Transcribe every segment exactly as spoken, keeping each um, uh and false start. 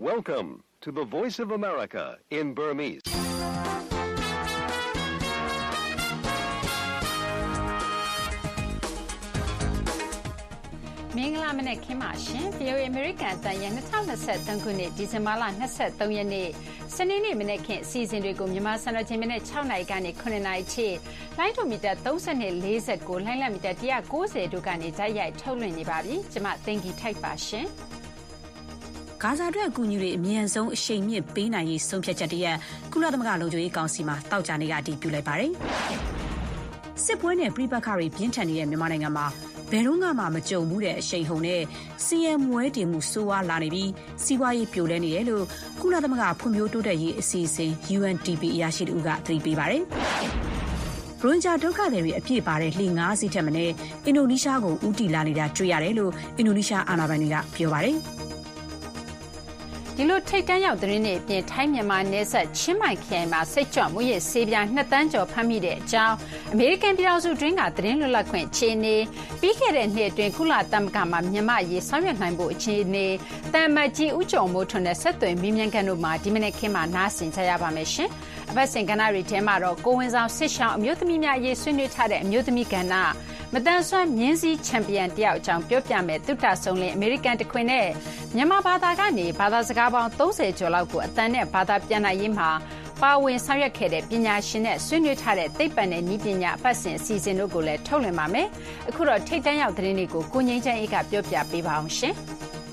Welcome to the Voice of America in Burmese. ။မင်္ဂလာမနက်ခင်းပါရှင်။ ဗွီအိုအေ အမေရိကန်အသံရဲ့၂၀၂၃ခုနှစ်ဒီဇင်ဘာလ၂၃ရက်နေ့စနေနေ့မနက်ခင်းအစီအစဉ်တွေကိုမြန်မာစံတော်ချိန်မနက်၆နာရီကနေ၇နာရီထိလိုင်းဒိုမီတာ၃၂ ၄၉လိုင်းလံမီတာ၁၉၀တို့ကနေတိုက်ရိုက်ထုတ်လွှင့်နေပါပြီ။ကျွန်မသိင်္ဂီထိုက်ပါရှင်။ဂါဇာအတွက်အကူအညီတွေအမြန်ဆုံးအရှိန်မြင့်ပေးနိုင်ရေးဆုံးဖြတ်ချက်တရက်ကုလသမဂ္ဂလုံခြုံရေးကောင်စီမှာတောက်ကြနေကအတည်ပြုလိုက်ပါတယ်။စစ်ပွဲနဲ့ပြည်ပခါတွေပြင်းထန်နေတဲ့မြန်မာနိုင်ငံမှာဘယ်တော့မှမကြုံဘူးတဲ့အရှိန်ဟုန်နဲ့စီးရဲမွဲတင်မှုဆိုးဝါးလာနေပြီးစီးပွားရေးပြိုလဲနေတယ်လို့ကုလသမဂ္ဂဖွံ့ဖြိုးတိုးတက်ရေးအစီအစဉ် U N D P အရာရှိတို့ကသတိပေးပါတယ်။ရိုဟင်ဂျာဒုက္ခသည်တွေအပြည့်ပါတဲ့လှေငါးစီးထက်မနည်းအင်ဒိုနီးရှားကိုဦးတည်လာနေတာတွေ့ရတယ်လို့အင်ဒိုနီးရှားအာဏာပိုင်တွေကပြောပါတယ်။ဒီလိုထိတ်တန့်ရောက်သတင်းတွေအပြင်ထိုင်းမြန်မာနယ်စပ်ချင်းမိုင်ခရိုင်မှာစိတ်ကြွမှုရဲ့ဆေးပြားနှစ်တန်းကျော်ဖမ်းမိတဲ့အကြောင်းအမေရိကန်ပြည်ထောင်စုတွင်းကသတင်းလွတ်လပ်ခွင့်အခြေအနေပြီးခဲ့တဲ့နှစ်အတွင်းကုလသမဂ္ဂမှာမြန်မာရေးဆောင်ရွက်နိုင်ဖို့အခြေအနေတန်မတ်ကြီးဦးကျော်မိုးထွန်းနဲ့ဆက်သွယ်မင်းမြန်ကန်တို့မှာဒီမနေ့ခင်းမှာနားဆင်ကြရပါမယ်ရှင်အပတ်စဉ်ကဏ္ဍတွေထဲမှာတော့ကိုဝင်ဆောင်စစ်ရှောင်းအမျိုးသမီးများရေးဆွေးနွေးထားတဲ့အမျိုးသမီးကဏ္ဍမတန်ဆွမ်းမြင်းစည်းချန်ပီယံတယောက်အကြောင်းပြောပြမယ်သုတဆုံလင်းအမေရိကန်တခွင်နဲ့မြန်မာဘာသာကနေဘာသာစကားပေါင်းသုံးဆယ်ကျော်လောက်ကိုအတန်နဲ့ဘာသာပြန်နိုင်ရေးမှာပါဝင်ဆောင်ရွက်ခဲ့တဲ့ပညာရှင်နဲ့ဆွေးနွေးထားတဲ့သိပ္ပံနဲ့နည်းပညာအပတ်စဉ်အစီအစဉ်တို့ကိုလည်းထုတ်လွှင့်ပါမယ်။အခုတော့ထိတ်တန့်ရောက်သတင်းတွေကိုကိုငိမ့်ချမ်းအေးကပြောပြပေးပါအောင်ရှင်။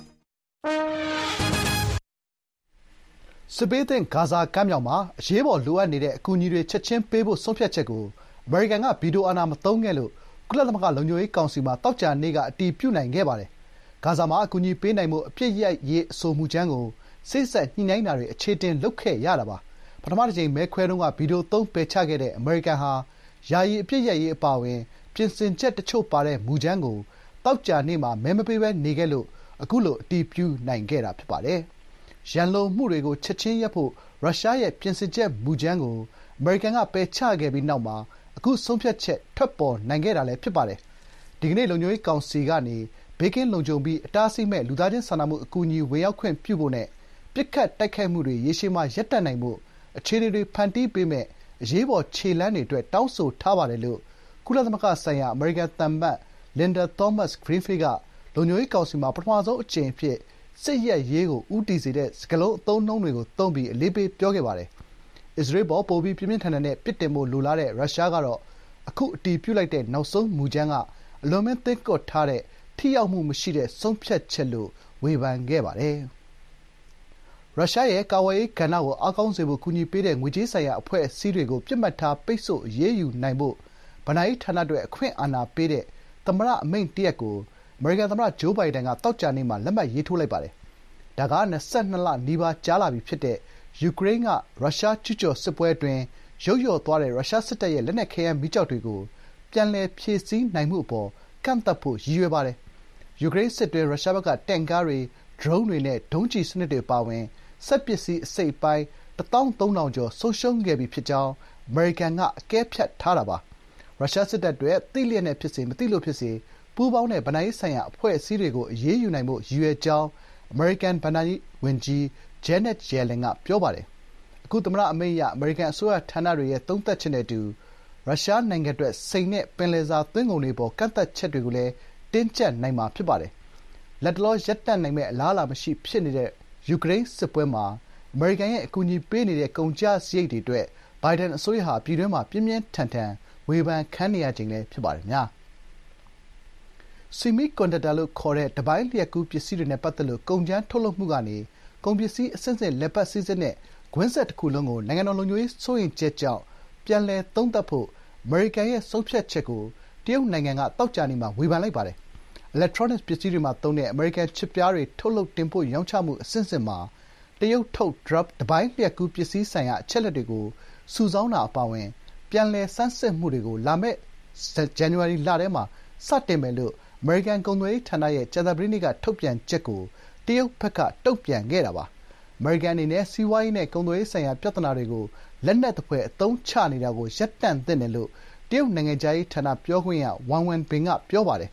စစ်ပေးတဲ့ဂါဇာကမ်းမြောင်မှာအရေးပေါ်လိုအပ်နေတဲ့အကူအညီတွေချက်ချင်းပေးဖို့ဆုံးဖြတ်ချက်ကိုအမေရိကန်ကဗီတိုအာဏာမသုံးခဲ့လို့ကုလသမဂ္ဂလုံခြုံရေးကောင်စီမှာတောက်ကြနေ့ကအတည်ပြုနိုင်ခဲ့ပါတယ်။ဂါဇာမှာအကူအညီပေးနိုင်မှုအပြည့်ရိုက်ရေးအဆိုမှုချမ်းကိုစိတ်ဆက်ညှိနှိုင်းတာတွေအခြေတင်လုပ်ခဲ့ရတာပါပထမတစ်ချိန်မဲခွဲတုန်းကဗီဒီယိုသုံးပယ်ချခဲ့တဲ့အမေရိကန်ဟာယာယီအပြည့်ရိုက်ရေးအပါအဝင်ပြင်ဆင်ချက်တချို့ပါတဲ့မူချမ်းကိုတောက်ကြနေ့မှာမဲမပေးဘဲနေခဲ့လို့အခုလိုအတည်ပြုနိုင်ခဲ့တာဖြစ်ပါတယ်ရန်လိုမှုတွေကိုချက်ချင်းရပ်ဖို့ရုရှားရဲ့ပြင်ဆင်ချက်မူချမ်းကိုအမေရိကန်ကပယ်ချခဲ့ပြီးနောက်မှာအခုဆုံးဖြတ်ချက်ထွက်ပေါ်နိုင်ခဲ့တာလည်းဖြစ်ပါတယ်ဒီကနေ့လုံခြုံရေးကောင်စီကနေဘေးကင်းလုံခြုံပြီးအတားအဆီးမဲ့လူသားချင်းစာနာမှုအကူအညီဝင်ရောက်ခွင့်ပြုဖို့နဲ့ပြစ်ခတ်တိုက်ခိုက်မှုတွေရေရှည်မှရပ်တန့်နိုင်ဖို့အခြေအနေတွေဖန်တီးပေးမဲ့အရေးပေါ်ခြေလှမ်းတွေအတွက်တောင်းဆိုထားပါတယ်လို့ကုလသမဂ္ဂဆိုင်ရာအမေရိကန်သံအမတ်လင်ဒါသောမတ်ဂရင်းဖီးလ်ကလုံခြုံရေးကောင်စီမှာပထမဆုံးအကြိမ်အဖြစ်စစ်ရပ်ရေးကိုဦးတည်စေတဲ့စကားလုံးအသုံးအနှုန်းတွေကိုသုံးပြီးအလေးပေးပြောခဲ့ပါတယ်။အစ္စရေးပေါ်ပိုပြီးပြင်းပြင်းထန်ထန်နဲ့ပြစ်တင်ဖို့လိုလားတဲ့ရုရှားကတော့အခုအတည်ပြုလိုက်တဲ့နောက်ဆုံးမူချမ်းကအလွန်မင်းသင့်ကော့ထားတဲ့ထိရောက်မှုမရှိတဲ့ဆုံးဖြတ်ချက်လို့ဝေဖန်ခဲ့ပါတယ်။ရုရှားရဲ့ကာကွယ်ရေးကဏ္ဍကိုအားကောင်းစေဖို့ကူညီပေးတဲ့ငွေကြေးဆိုင်ရာအဖွဲ့အစည်းတွေကိုပြစ်မှတ်ထားပိတ်ဆို့အရေးယူနိုင်ဖို့ဘဏ္ဍာရေးဌာနအတွက်အခွင့်အာဏာပေးတဲ့သမ္မတအမိန့်တရပ်ကိုအမေရိကန်သမ္မတဂျိုးဘိုင်ဒန်ကသောကြာနေ့မှာလက်မှတ်ရေးထိုးလိုက်ပါတယ်။ဒါက၂၂လနီးပါးကြာလာပြီဖြစ်တဲ့ယူကရိန်းကရုရှားကျူးကျော်စစ်ပွဲအတွင်းယုတ်လျော့သွားတဲ့ရုရှားစစ်တပ်ရဲ့လက်နက်ခဲယမ်းမီးကျောက်တွေကိုပြန်လည်ဖြည့်ဆည်းနိုင်မှုအပေါ်ကန့်သတ်ဖို့ရည်ရွယ်ပါတယ်။ယူကရိန်းစစ်တွင်းရုရှားဘက်ကတင့်ကားတွေဒရုန်းတွေနဲ့ဒုံးကျည်စနစ်တွေပါဝင်စက်ပစ္စည်းအစိတ်အပိုင်းတစ်သောင်းသုံးထောင်ကျော်ဆုံးရှုံးခဲ့ပြီဖြစ်ကြောင်းအမေရိကန်ကအကဲဖြတ်ထားတာပါ။ရုရှားစစ်တပ်တွေသိလျက်နဲ့ဖြစ်စေမသိလို့ဖြစ်စေပူးပေါင်းတဲ့ဗဏ္ဍာရေးဆိုင်ရာအဖွဲ့အစည်းတွေကိုအရေးယူနိုင်ဖို့ရည်ရွယ်ကြောင်းအမေရိကန်ဘဏ္ဍာရေးဝန်ကြီးဂျန်နက်ယယ်လင်ကပြောပါတယ်။အခုသမ္မတအမိန့်အရအမေရိကန်အစိုးရဌာနတွေရဲ့သုံးသပ်ချက်နဲ့အတူရုရှားနိုင်ငံအတွက်စိန်နဲ့ပင်လယ်စာသွင်းကုန်တွေပေါ်ကန့်သတ်ချက်တွေကိုလည်းတင်းကျပ်နိုင်မှာဖြစ်ပါတယ်။လတ်တလောရပ်တန့်နိုင်မဲ့အလားအလာမရှိဖြစ်နေတဲ့ယူကရိန်းစစ်ပွဲမှာအမေရိကန်ရဲ့အကူအညီပေးနေတဲ့ကုန်ကျစရိတ်တွေအတွက်ဘိုင်ဒန်အစိုးရဟာပြည်တွင်းမှာပြင်းပြင်းထန်ထန်ဝေဖန်ခံနေရချိန်လည်းဖြစ်ပါတယ်များ။ Semiconductor လို့ခေါ်တဲ့တပိုင်းလျှပ်ကူးပစ္စည်းတွေနဲ့ပတ်သက်လို့ကုန်ကြမ်းထုတ်လုပ်မှုကနေကုန်ပစ္စည်းအဆင့်ဆင့်လည်ပတ်စီးဆင်းတဲ့ကွင်းဆက်တစ်ခုလုံးကိုနိုင်ငံတော်လုံခြုံရေးစိုးရိမ်ချက်ကြောင့်ပြန်လည်သုံးသပ်ဖို့အမေရိကန်ရဲ့ဆုံးဖြတ်ချက်ကိုတရုတ်နိုင်ငံကသောကြာနေ့မှာဝေဖန်လိုက်ပါတယ်။ Electronics ပစ္စည်းတွေမှာသုံးတဲ့အမေရိကန်ချစ်ပြားတွေထုတ်လုပ်တင်ပို့ရောင်းချမှုအဆင့်ဆင့်မှာတရုတ်ထုတ်တပိုင်းလျှပ်ကူးပစ္စည်းဆိုင်ရာအချက်အလက်တွေကိုစုဆောင်းတာအပါအဝင်ပြန်လည်ဆန်းစစ်မှုတွေကိုလာမယ့်ဇန်နဝါရီလထဲမှာစတင်မယ်လို့အမေရိကန်ကုန်သွယ်ရေးဌာနရဲ့ကြာသပတေးနေ့ကထုတ်ပြန်ချက်ကိုတရုတ်ဘက်ကတုံ့ပြန်ခဲ့တာပါ။အမေရိကန်အနေနဲ့စီးပွားရေးနဲ့ကုန်သွယ်ရေးဆိုင်ရာပြဿနာတွေကိုလက်နက်သဖွယ်အသုံးချနေတာကိုရပ်တန့်သင့်တယ်လို့တရုတ်နိုင်ငံခြားရေးဌာနပြောခွင့်ရဝမ်ဝမ်ဘင်ကပြောပါတယ်။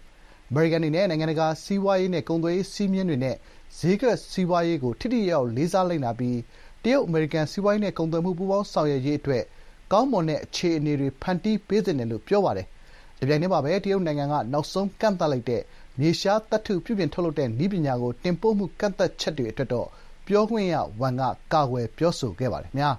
မေရိကန်အနေနဲ့နိုင်ငံတကာစီးပွားရေးနဲ့ကုန်သွယ်ရေးစည်းမျဉ်းတွေနဲ့ဈေးကွက်စီးပွားရေးကိုထိထိရောက်ရောက်လေးစားလိုက်နာပြီးတရုတ်-အမေရိကန်စီးပွားရေးနဲ့ကုန်သွယ်မှုပူးပေါင်းဆောင်ရွက်ရေးအတွက်ကောင်းမွန်တဲ့အခြေအနေတွေဖန်တီးပေးသင့်တယ်လို့ပြောပါတယ်။တပြိုင်တည်းမှာပဲတရုတ်နိုင်ငံကနောက်ဆုံးကန့်သတ်လိုက်တဲ့မြေရှားသတ္တုပြုပြင်ထုတ်လုပ်တဲ့နည်းပညာကိုတင်ပို့မှုကန့်သတ်ချက်တွေအတွက်တော့ပြောခွင့်ရဝမ်ကကာကွယ်ပြောဆိုခဲ့ပါတယ်ခင်ဗျာ။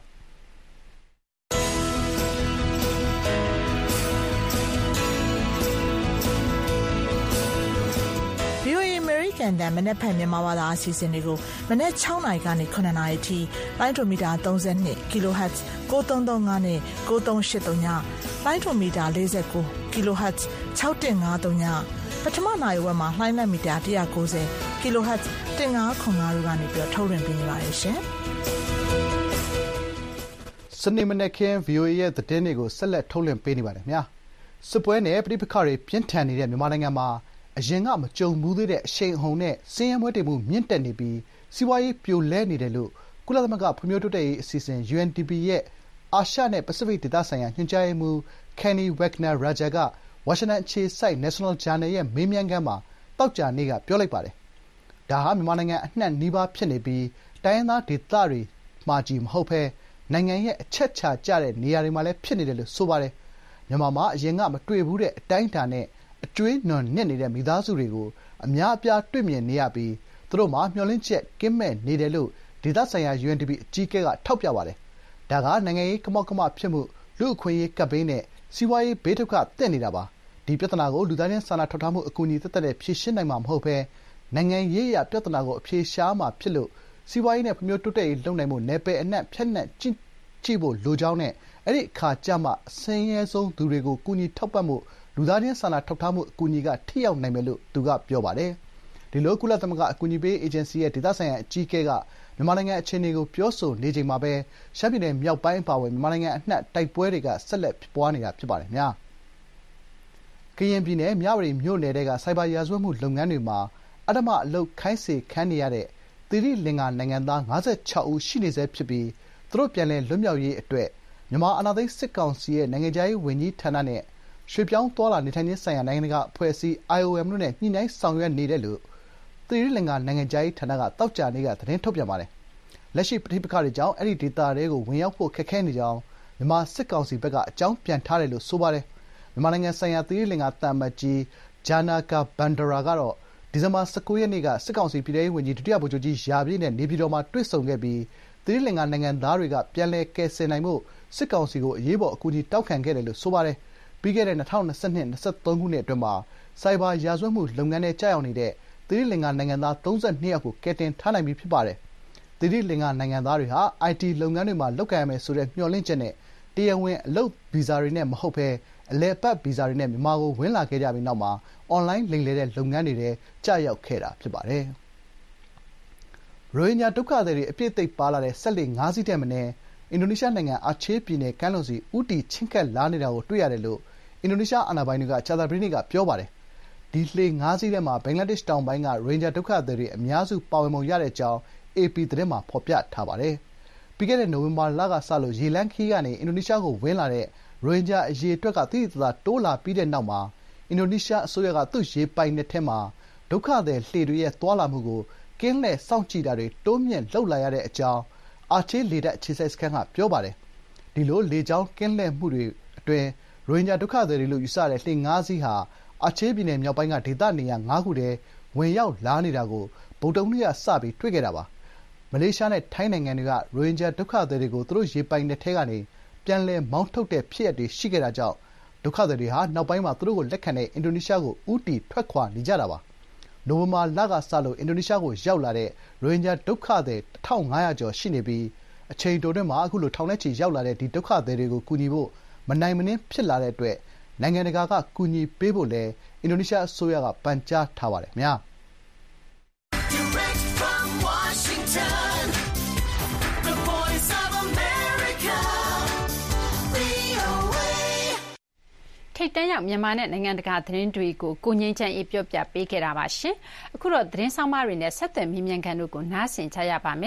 ကန်တန်မနက်ဖြန်မြန်မာဘာသာအစီအစဉ်တွေကိုမနက်၆နာရီကနေ၇နာရီထိလိုင်းဒိုမီတာ၃၂ kHz ၉၃၃၅နဲ့၉၃၈၃ညလိုင်းဒိုမီတာ၄၉ kHz ၆၁၅၃ညပထမနာရီဝက်မှာလိုင်းလက်မီတာ၁၉၀ kHz ၁၅၇၅တို့ကနေပြီးထုတ်လွှင့်ပေးနေပါတယ်ရှင်စနေမနက်ခင်း ဗီအိုအေ ရဲ့သတင်းတွေကိုဆက်လက်ထုတ်လွှင့်ပေးနေပါတယ်ခင်ဗျာစစ်ပွဲနဲ့ပဋိပက္ခတွေပြင်းထန်နေတဲ့မြန်မာနိုင်ငံမှာအရင်ကမကြုံဘူးသေးတဲ့အရှိန်အဟုန်နဲ့ဆင်းရဲမွဲတေမှုမြင့်တက်နေပြီးစီးပွားရေးပြိုလဲနေတယ်လို့ကုလသမဂ္ဂဖွံ့ဖြိုးတိုးတက်ရေးအစီအစဉ် ယူ အန် ဒီ ပီ ရဲ့အာရှနဲ့ပစိဖိတ်ဒေသဆိုင်ရာညွှန်ကြားရေးမှူး Kenny Wagner-Raja ကဝါရှင်တန်အခြေစိုက် National Journal ရဲ့မေးမြန်းခန်းမှာသောကြာနေ့ကပြောလိုက်ပါတယ်။ဒါဟာမြန်မာနိုင်ငံအနှံ့နီးပါးဖြစ်နေပြီးတိုင်းရင်းသားဒေသတွေမှာကြီးမဟုတ်ဘဲနိုင်ငံရဲ့အချက်အခြာကျတဲ့နေရာတွေမှာလည်းဖြစ်နေတယ်လို့ဆိုပါတယ်။မြန်မာမှာအရင်ကမတွေ့ဘူးတဲ့အတိုင်းအတာနဲ့အကြွေးနွံနစ်နေတဲ့မိသားစုတွေကိုအများအပြားတွေ့မြင်နေရပြီးသူတို့မှာမျှော်လင့်ချက်ကင်းမဲ့နေတယ်လို့ဒေသဆိုင်ရာ ယူ အန် ဒီ ပီ အကြီးအကဲကထောက်ပြပါတယ်။ဒါကနိုင်ငံရေးကမောက်ကမဖြစ်မှုလူ့အခွင့်အရေးကပ်ဘေးနဲ့စီးပွားရေးဘေးဒုက္ခသင့်နေတာပါ။ဒီပြဿနာကိုလူသားချင်းစာနာထောက်ထားမှုအကူအညီသက်သက်နဲ့ဖြေရှင်းနိုင်မှာမဟုတ်ဘဲနိုင်ငံရေးအရပြဿနာကိုအဖြေရှာမှာဖြစ်လို့စီးပွားရေးနဲ့ဖွံ့ဖြိုးတိုးတက်ရေးလုပ်နိုင်မှုနယ်ပယ်အနှံ့ဖြန့်နှံ့ကြည့်ကြည့်ဖို့လိုကြောင်းနဲ့အဲ့ဒီအခါကျမှအဆင်းရဲဆုံးသူတွေကိုကူညီထောက်ပံ့မှုလူသားချင်းစာနာထောက်ထားမှုအကူအညီကထိရောက်နိုင်မယ်လို့သူကပြောပါတယ်။ဒီလိုကုလသမဂ္ဂအကူအညီပေးအေဂျင်စီရဲ့ဒေသဆိုင်ရာအကြီးအကဲကမြန်မာနိုင်ငံအခြေအနေကိုပြောဆိုနေချိန်မှာပဲရှမ်းပြည်နယ်မြောက်ပိုင်းအပါအဝင်မြန်မာနိုင်ငံအနှံ့တိုက်ပွဲတွေကဆက်လက်ဖြစ်ပွားနေတာဖြစ်ပါတယ်ခင်ဗျာ။ကရင်ပြည်နယ်မြဝတီမြို့နယ်ကစိုက်ဘာရာဇဝတ်မှုလုပ်ငန်းတွေမှာအဓမ္မအလုပ်ခိုင်းစေခံနေရတဲ့သီရိလင်္ကာနိုင်ငံသား၅၆ဦးရှိနေဆဲဖြစ်ပြီးသူတို့ပြန်လည်လွတ်မြောက်ရေးအတွက်မြန်မာအာဏာသိမ်းစစ်ကောင်စီရဲ့နိုင်ငံခြားရေးဝန်ကြီးဌာနနဲ့ရွှေ့ပြောင်းသွားလာနေထိုင်ခြင်းဆိုင်ရာနိုင်ငံတကာအဖွဲ့အစည်း အိုင် အို အမ် တို့နဲ့ညှိနှိုင်းဆောင်ရွက်နေတယ်လို့သီရိလင်္ကာနိုင်ငံခြားရေးဌာနကသောကြာနေ့ကသတင်းထုတ်ပြန်ပါတယ်။လက်ရှိပဋိပက္ခတွေကြောင့်အဲဒီဒေသတွေကိုဝင်ရောက်ဖို့ခက်ခဲနေကြောင်းမြန်မာစစ်ကောင်စီဘက်ကအကြောင်းပြန်ထားတယ်လို့ဆိုပါတယ်။မြန်မာနိုင်ငံဆိုင်ရာသီရိလင်္ကာသံအမတ်ကြီးဂျာနာကာဘန်ဒရာကတော့ဒီဇင်ဘာ၁၉ရက်နေ့ကစစ်ကောင်စီပြည်ထောင်ရေးဝန်ကြီးဒုတိယဗိုလ်ချုပ်ကြီးရာပြည့်နဲ့နေပြည်တော်မှာတွေ့ဆုံခဲ့ပြီးသီရိလင်္ကာနိုင်ငံသားတွေကပြန်လည်ကယ်ဆယ်နိုင်ဖို့စစ်ကောင်စီကိုအရေးပေါ်အကူအညီတောင်းခံခဲ့တယ်လို့ဆိုပါတယ်။ပြီးခဲ့တဲ့၂၀၂၂-၂၃ခုနှစ်အတွင်းမှာစိုက်ဘာရာဇဝတ်မှုလုပ်ငန်းထဲကျရောက်နေတဲ့သီရိလင်္ကာနိုင်ငံသား၃၂ယောက်ကိုကယ်တင်ထားနိုင်ပြီဖြစ်ပါတယ်။သီရိလင်္ကာနိုင်ငံသားတွေဟာ အိုင်တီ လုပ်ငန်းတွေမှာလုပ်ကိုင်ရမယ်ဆိုတဲ့မျှော်လင့်ချက်နဲ့တရားဝင်အလုပ်ဗီဇာတွေနဲ့မဟုတ်ဘဲအလည်အပတ်ဗီဇာတွေနဲ့မြန်မာကိုဝင်လာခဲ့ကြပြီးနောက်မှာအွန်လိုင်းလိမ်လည်တဲ့လုပ်ငန်းတွေထဲကျရောက်ခဲ့တာဖြစ်ပါတယ်။ရိုဟင်ဂျာဒုက္ခသည်တွေအပြည့်အသိပ်ပါလာတဲ့စက်လှေငါးစီးထက်မနည်းအင်ဒိုနီးရှားနိုင်ငံအာချေးပြည်နယ်ကမ်းလွန်ဆီဦးတည်ချဉ်းကပ်လာနေတာကိုတွေ့ရတယ်လို့အင်ဒိုနီးရှားအာဏာပိုင်တွေကကြာသပတေးနေ့ကပြောပါတယ်။ဒီလှေငါးစီးထဲမှာဘင်္ဂလားဒေ့ရှ်တောင်ပိုင်းကရိုဟင်ဂျာဒုက္ခသည်တွေအများစုပါဝင်ပုံရကြောင်း အေပီ သတင်းမှာဖော်ပြထားပါတယ်။ပြီးခဲ့တဲ့နိုဝင်ဘာလကစလို့ရေလမ်းခရီးကနေအင်ဒိုနီးရှားကိုဝင်လာတဲ့ရိုဟင်ဂျာအရေအတွက်ကသိသိသာသာတိုးလာပြီးတဲ့နောက်မှာအင်ဒိုနီးရှားအစိုးရကသူ့ရေပိုင်နက်ထဲမှာဒုက္ခသည်လှေတွေရဲ့သွားလာမှုကိုကင်းလှည့်စောင့်ကြည့်တာတွေတိုးမြှင့်လုပ်လာရတဲ့အကြောင်းအာချေးလေတပ်အခြေစိုက်စခန်းကပြောပါတယ်။ဒီလိုလေကြောင်းကင်းလှည့်မှုတွေအတွင်းရိုဟင်ဂျာဒုက္ခသည်တွေလို့ယူဆရတဲ့လှေငါးစီးဟာအာချေးပြည်နယ်မြောက်ပိုင်းကဒေသနေရာငါးခုထဲဝင်ရောက်လာနေတာကိုဗုဒ္ဓဟူးနေ့ကစပြီးတွေ့ခဲ့တာပါ။မလေးရှားနဲ့ထိုင်းနိုင်ငံတွေကရိုဟင်ဂျာဒုက္ခသည်တွေကိုသူတို့ရေပိုင်နက်ထဲကနေပြန်လည်မောင်းထုတ်တဲ့ဖြစ်ရပ်တွေရှိခဲ့တာကြောင့်ဒုက္ခသည်တွေဟာနောက်ပိုင်းမှာသူတို့ကိုလက်ခံတဲ့အင်ဒိုနီးရှားကိုဦးတည်ထွက်ခွာနေကြတာပါ။နိုဝင်ဘာလကစလို့အင်ဒိုနီးရှားကိုရောက်လာတဲ့ရိုဟင်ဂျာဒုက္ခသည်တစ်ထောင်ငါးရာကျော်ရှိနေပြီးအချိန်တိုတွင်းမှာအခုလိုထောင်နဲ့ချီရောက်လာတဲ့ဒီဒုက္ခသည်တွေကိုကူညီဖို့မနိုင်မနှင်းဖြစ်လာတဲ့အတွက်နိုင်ငံတကာကကူညီပေးဖို့လည်းအင်ဒိုနီးရှားအစိုးရကပန်ကြားထားပါတယ်ခင်ဗျာ။ Direct from Washington, the voice of America, ဗွီအိုအေထိပ်တန်းရောက်မြန်မာနဲ့နိုင်ငံတကာသတင်းတွေကိုကိုငြိမ်းချမ်းအေးပြောပြပေးခဲ့တာပါရှင်။အခုတော့သတင်းဆောင်မတွေနဲ့ဆက်သွယ်မြင်းမြန်ခံတို့ကိုနားဆင်ကြရပါမယ်။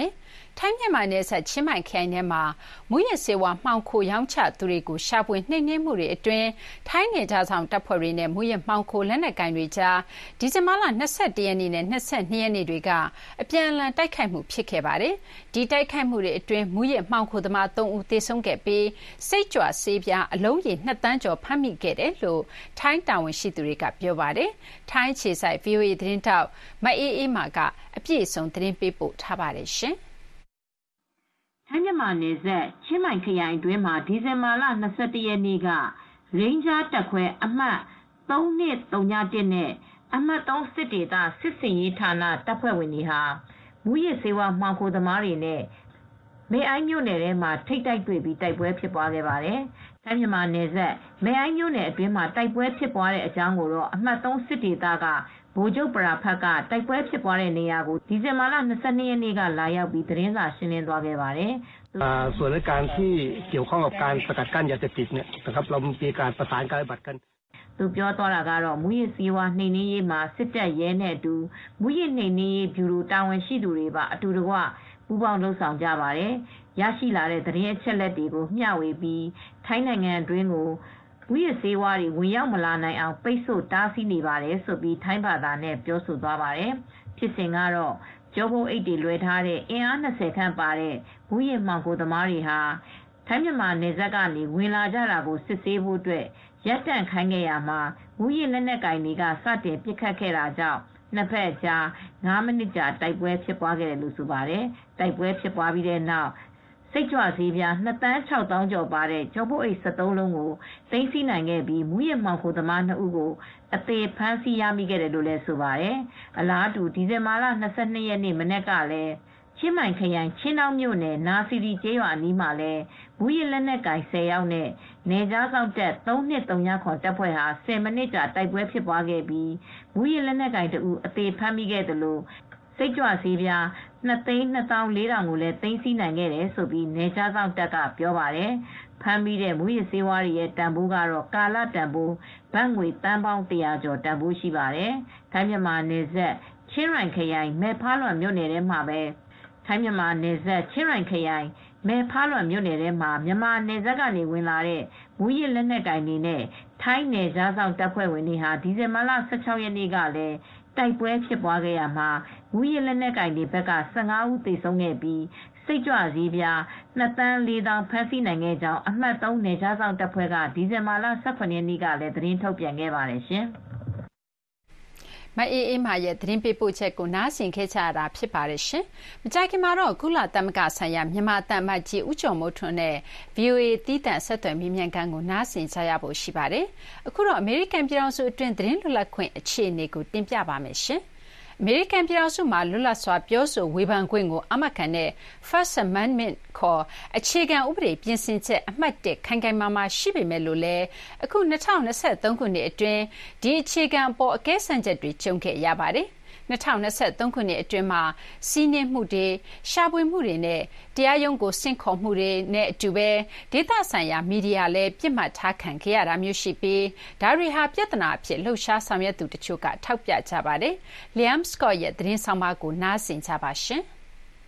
ထိုင်းမြန်မာနယ်စပ်ချင်းမိုင်ခရိုင်ထဲမှာမူရစ်ဆေးဝါးမှောင်ခိုရောင်းချသူတွေကိုရှာဖွေနှိမ်နင်းမှုတွေအတွင်းထိုင်းနယ်ခြားဆောင်တပ်ဖွဲ့တွေနဲ့မူရစ်မှောင်ခိုလက်နက်ကိုင်တွေကြားဒီဇင်ဘာလ၂၁ရက်နေ့နဲ့၂၂ရက်နေ့တွေကအပြန်အလှန်တိုက်ခိုက်မှုဖြစ်ခဲ့ပါတယ်။ဒီတိုက်ခိုက်မှုတွေအတွင်းမူရစ်မှောင်ခိုသမား၃ဦးသေဆုံးခဲ့ပြီးစိတ်ကြွဆေးပြားအလုံးရေ၂သန်းကျော်ဖမ်းမိခဲ့တယ်လို့ထိုင်းတာဝန်ရှိသူတွေကပြောပါတယ်။ထိုင်းခြေစိုက် ဗွီအိုအေ သတင်းတောက်မအေးအေးမာကအပြည့်အစုံသတင်းပေးပို့ထားပါတယ်ရှင်။ထိုင်းမြန်မာနယ်စပ်ချင်းမိုင်ခရိုင်အတွင်းမှာဒီဇင်ဘာလ၂၁ရက်နေ့ကရိန်းဂျားတပ်ခွဲအမှတ်၃၂၀၁နဲ့အမှတ်၃စစ်ဒေသစစ်စင်ရေးဌာနတပ်ဖွဲ့ဝင်တွေဟာမူရစ်ဆေးဝါးမှောင်ခိုသမားတွေနဲ့မဲအိုင်းမြို့နယ်ထဲမှာထိတ်တိုက်တွေ့ပြီးတိုက်ပွဲဖြစ်ပွားခဲ့ပါတယ်။ထိုင်းမြန်မာနယ်စပ်မဲအိုင်းမြို့နယ်အတွင်းမှာတိုက်ပွဲဖြစ်ပွားတဲ့အကြောင်းကိုတော့အမှတ်၃စစ်ဒေသကဗိုလ်ချုပ်ပရာဖတ်ကတိုက်ပွဲဖြစ်ပွားတဲ့နေရာကိုဒီဇင်ဘာလ၂၂ရက်နေ့ကလာရောက်ပြီးသတင်းစာရှင်းလင်းသွားခဲ့ပါတယ်။အာส่วนในการที่เกี่ยวข้องกับการสกัดกั้นยาเสพติดเนี่ยนะครับเรามีการประสานการปฏิบัติกันသူပြောသွားတာကတော့မူရစ်ဆေးဝါးနှိမ်နင်းရေးမှာစစ်တပ်ရဲနဲ့အတူမူရစ်နှိမ်နင်းရေးဗျူရိုတာဝန်ရှိသူတွေပါအတူတကွပူးပေါင်းလှုပ်ဆောင်ကြပါတယ်။ရရှိလာတဲ့သတင်းအချက်အလက်တွေကိုမျှဝေပြီးထိုင်းနိုင်ငံအတွင်းကိုမူရစ်ဆေးဝါးတွေဝင်ရောက်မလာနိုင်အောင်ပိတ်ဆို့တားဆီးနေပါတယ်ဆိုပြီးထိုင်းဘာသာနဲ့ပြောဆိုသွားပါတယ်။ဖြစ်စဉ်ကတော့ကျောဘုံအိတ်တွေလွှဲထားတဲ့အင်အား၂၀ခန့်ပါတဲ့မူရစ်မှောင်ခိုသမားတွေဟာထိုင်းမြန်မာနယ်စပ်ကနေဝင်လာကြတာကိုစစ်ဆေးဖို့အတွက်ရပ်တန့်ခိုင်းခဲ့ရမှာမူရစ်လက်နက်ကင်တွေကစတင်ပစ်ခတ်ခဲ့တာကြောင့်နှစ်ဖက်ကြား၅မိနစ်ကြာတိုက်ပွဲဖြစ်ပွားခဲ့တယ်လို့ဆိုပါတယ်။တိုက်ပွဲဖြစ်ပွားပြီးတဲ့နောက်စိတ်ကြွဆေးပြား၂သန်း၆သောင်းကျော်ပါတဲ့ကျောပိုးအိတ်၁၃လုံးကိုသိမ်းဆည်းနိုင်ခဲ့ပြီးမူရစ်မှောင်ခိုသမား၂ဦးကိုအသေးဖမ်းဆီးရမိခဲ့တယ်လို့လည်းဆိုပါတယ်။အလားတူဒီဇင်ဘာလ၂၂ရက်နေ့မနေ့ကလည်းချင်းမိုင်ခရိုင်ချင်းတောင်မြို့နယ်နာစီရီကျေးရွာအနီးမှာလည်းမူရစ်လက်နက်ကင်၁၀ယောက်နဲ့နယ်ခြားစောင့်တပ်၃၂၀၇တပ်ဖွဲ့ဟာ၁၀မိနစ်ကြာတိုက်ပွဲဖြစ်ပွားခဲ့ပြီးမူရစ်လက်နက်ကင်တဦးအသေးဖမ်းမိခဲ့တယ်လို့စိတ်ကြွဆေးပြား၂သိန်း၂သောင်း၄ထောင်ကိုလည်းသိမ်းဆည်းနိုင်ခဲ့တယ်ဆိုပြီးနယ်ခြားစောင့်တပ်ကပြောပါတယ်။ဖမ်းမိတဲ့မူရစ်ဆေးဝါးတွေရဲ့တန်ဖိုးကတော့ကာလတန်ဖိုးဘတ်ငွေတန်းပေါင်း၁၀၀ကျော်တန်ဖိုးရှိပါတယ်။ထိုင်းမြန်မာနယ်စပ်ချင်းရိုင်ခရိုင်မဲဖားလွန်မြို့နယ်ထဲမှာပဲထိုင်းမြန်မာနယ်စပ်ချင်းရိုင်ခရိုင်မဲဖားလွန်မြို့နယ်ထဲမှာမြန်မာနယ်စပ်ကနေဝင်လာတဲ့မူရစ်လက်နက်ကိုင်တွေနဲ့ထိုင်းနယ်ခြားဆောင်တပ်ဖွဲ့ဝင်တွေဟာဒီဇင်ဘာလ၁၆ရက်နေ့ကလည်းတိုက်ပွဲဖြစ်ပွားခဲ့ရမှာမူရစ်လက်နက်ကိုင်တွေဘက်က၁၅ဦးသေဆုံးခဲ့ပြီးစိတ်ကြွဆေးပြား၂သန်း၄သောင်းဖမ်းဆီးနိုင်ခဲ့ကြောင်းအမှတ်၃နယ်ခြားဆောင်တပ်ဖွဲ့ကဒီဇင်ဘာလ၁၇ရက်နေ့ကလည်းသတင်းထုတ်ပြန်ခဲ့ပါတယ်ရှင်။မအေးအေးမာရဲ့သတင်းပေးပို့ချက်ကိုနားဆင်ခဲ့ကြရတာဖြစ်ပါတယ်ရှင်။မကြခင်မှာတော့ကုလသမဂ္ဂဆိုင်ရာမြန်မာတမတ်ကြီးဦးကျော်မိုးထွန်းနဲ့ ဗွီအိုအေ တီးတန့်ဆက်သွယ်မြင်းကန်ကိုနားဆင်ကြရဖို့ရှိပါတယ်။အခုတော့အမေရိကန်ပြည်ထောင်စုအတွင်းသတင်းလွတ်လပ်ခွင့်အခြေအနေကိုတင်ပြပါမယ်ရှင်။အမေရိကန်ပြည်ထောင်စုမှာလွတ်လပ်စွာပြောဆိုဝေဖန်ခွင့်ကိုအာမခံတဲ့ First Amendment ခေါ်အခြေခံဥပဒေပြင်ဆင်ချက်အမှတ်၁ခိုင်ခိုင်မာမာရှိပေမဲ့လို့လည်းအခု၂၀၂၃ခုနှစ်အတွင်းဒီအခြေခံအပေါ်အကဲဆန့်ချက်တွေကြုံခဲ့ရပါတယ်။၂၀၂၃ခုနှစ်အတွင်းမှာစီးနင်းမှုတွေရှာဖွေမှုတွေနဲ့တရားရုံးကိုဆင့်ခေါ်မှုတွေနဲ့အတူပဲဒေသဆိုင်ရာမီဒီယာလည်းပြစ်မှတ်ထားခံခဲ့ရတာမျိုးရှိပြီးဒါတွေဟာပြဿနာအဖြစ်လှုပ်ရှားဆောင်ရွက်သူတချို့ကထောက်ပြကြပါတယ်။ Liam Scott ရဲ့သတင်းဆောင်မကိုနားဆင်ကြပါရှင်။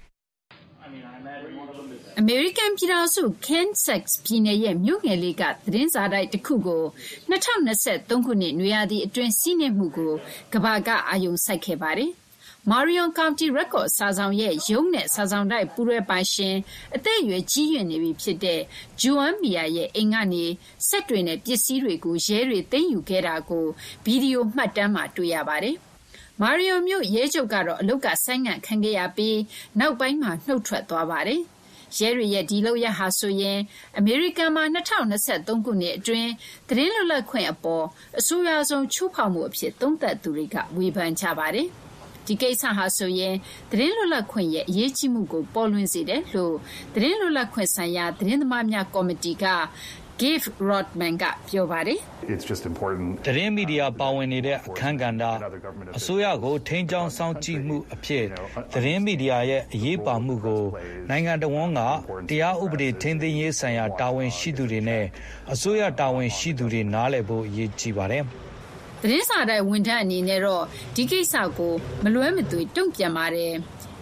အမေရိကန်ပြည်ထောင်စု Kansas ပြည်နယ်ရဲ့မြို့ငယ်လေးကသတင်းစာတိုက်တစ်ခုကို၂၀၂၃ခုနှစ်နွေရာသီအတွင်းစီးနင်းမှုကိုကမ္ဘာကအာရုံစိုက်ခဲ့ပါတယ်။ Marion County Record စာဆောင်ရဲ့ရုံးနဲ့စာဆောင်တိုက်ပူးတွဲပိုင်ရှင်အသက်အရွယ်ကြီးရင့်နေပြီဖြစ်တဲ့ Joan Meyer ရဲ့အိမ်ကနေစက်တွေနဲ့ပစ္စည်းတွေကိုရဲတွေသိမ်းယူခဲ့တာကိုဗီဒီယိုမှတ်တမ်းမှာတွေ့ရပါတယ်။ Marion မြို့ရဲချုပ်ကတော့အလုတ်ကဆိုင်းငံ့ခံခဲ့ရပြီးနောက်ပိုင်းမှာနှုတ်ထွက်သွားပါတယ်။ရဲတွေရဲ့ဒီလုပ်ရဟာဆိုရင်အမေရိကန်မှာ၂၀၂၃ခုနှစ်အတွင်းသတင်းလွတ်လပ်ခွင့်အပေါ်အဆိုးရွားဆုံးချိုးဖောက်မှုအဖြစ်သုံးသပ်သူတွေကဝေဖန်ကြပါတယ်။ဒီကိစ္စဟာဆိုရင်သတင်းလွတ်လပ်ခွင့်ရဲ့အရေးကြီးမှုကိုပေါ်လွင်စေတယ်လို့သတင်းလွတ်လပ်ခွင့်ဆိုင်ရာသတင်းသမားများကော်မတီကGabe Rodman ကပြောပါတယ်။သတင်းမီဒီယာပါဝင်နေတဲ့အခမ်းကဏ္ဍအစိုးရကိုထိန်းကျောင်းစောင့်ကြည့်မှုအဖြစ်သတင်းမီဒီယာရဲ့အရေးပါမှုကိုနိုင်ငံတော်ဝန်ကတရားဥပဒေထိန်းသိမ်းရေးဆိုင်ရာတာဝန်ရှိသူတွေနဲ့အစိုးရတာဝန်ရှိသူတွေနားလည်ဖို့အရေးကြီးပါတယ်။သတင်းစာတိုက်ဝန်ထမ်းအနေနဲ့တော့ဒီကိစ္စကိုမလွဲမသွေတုံ့ပြန်ပါတယ်။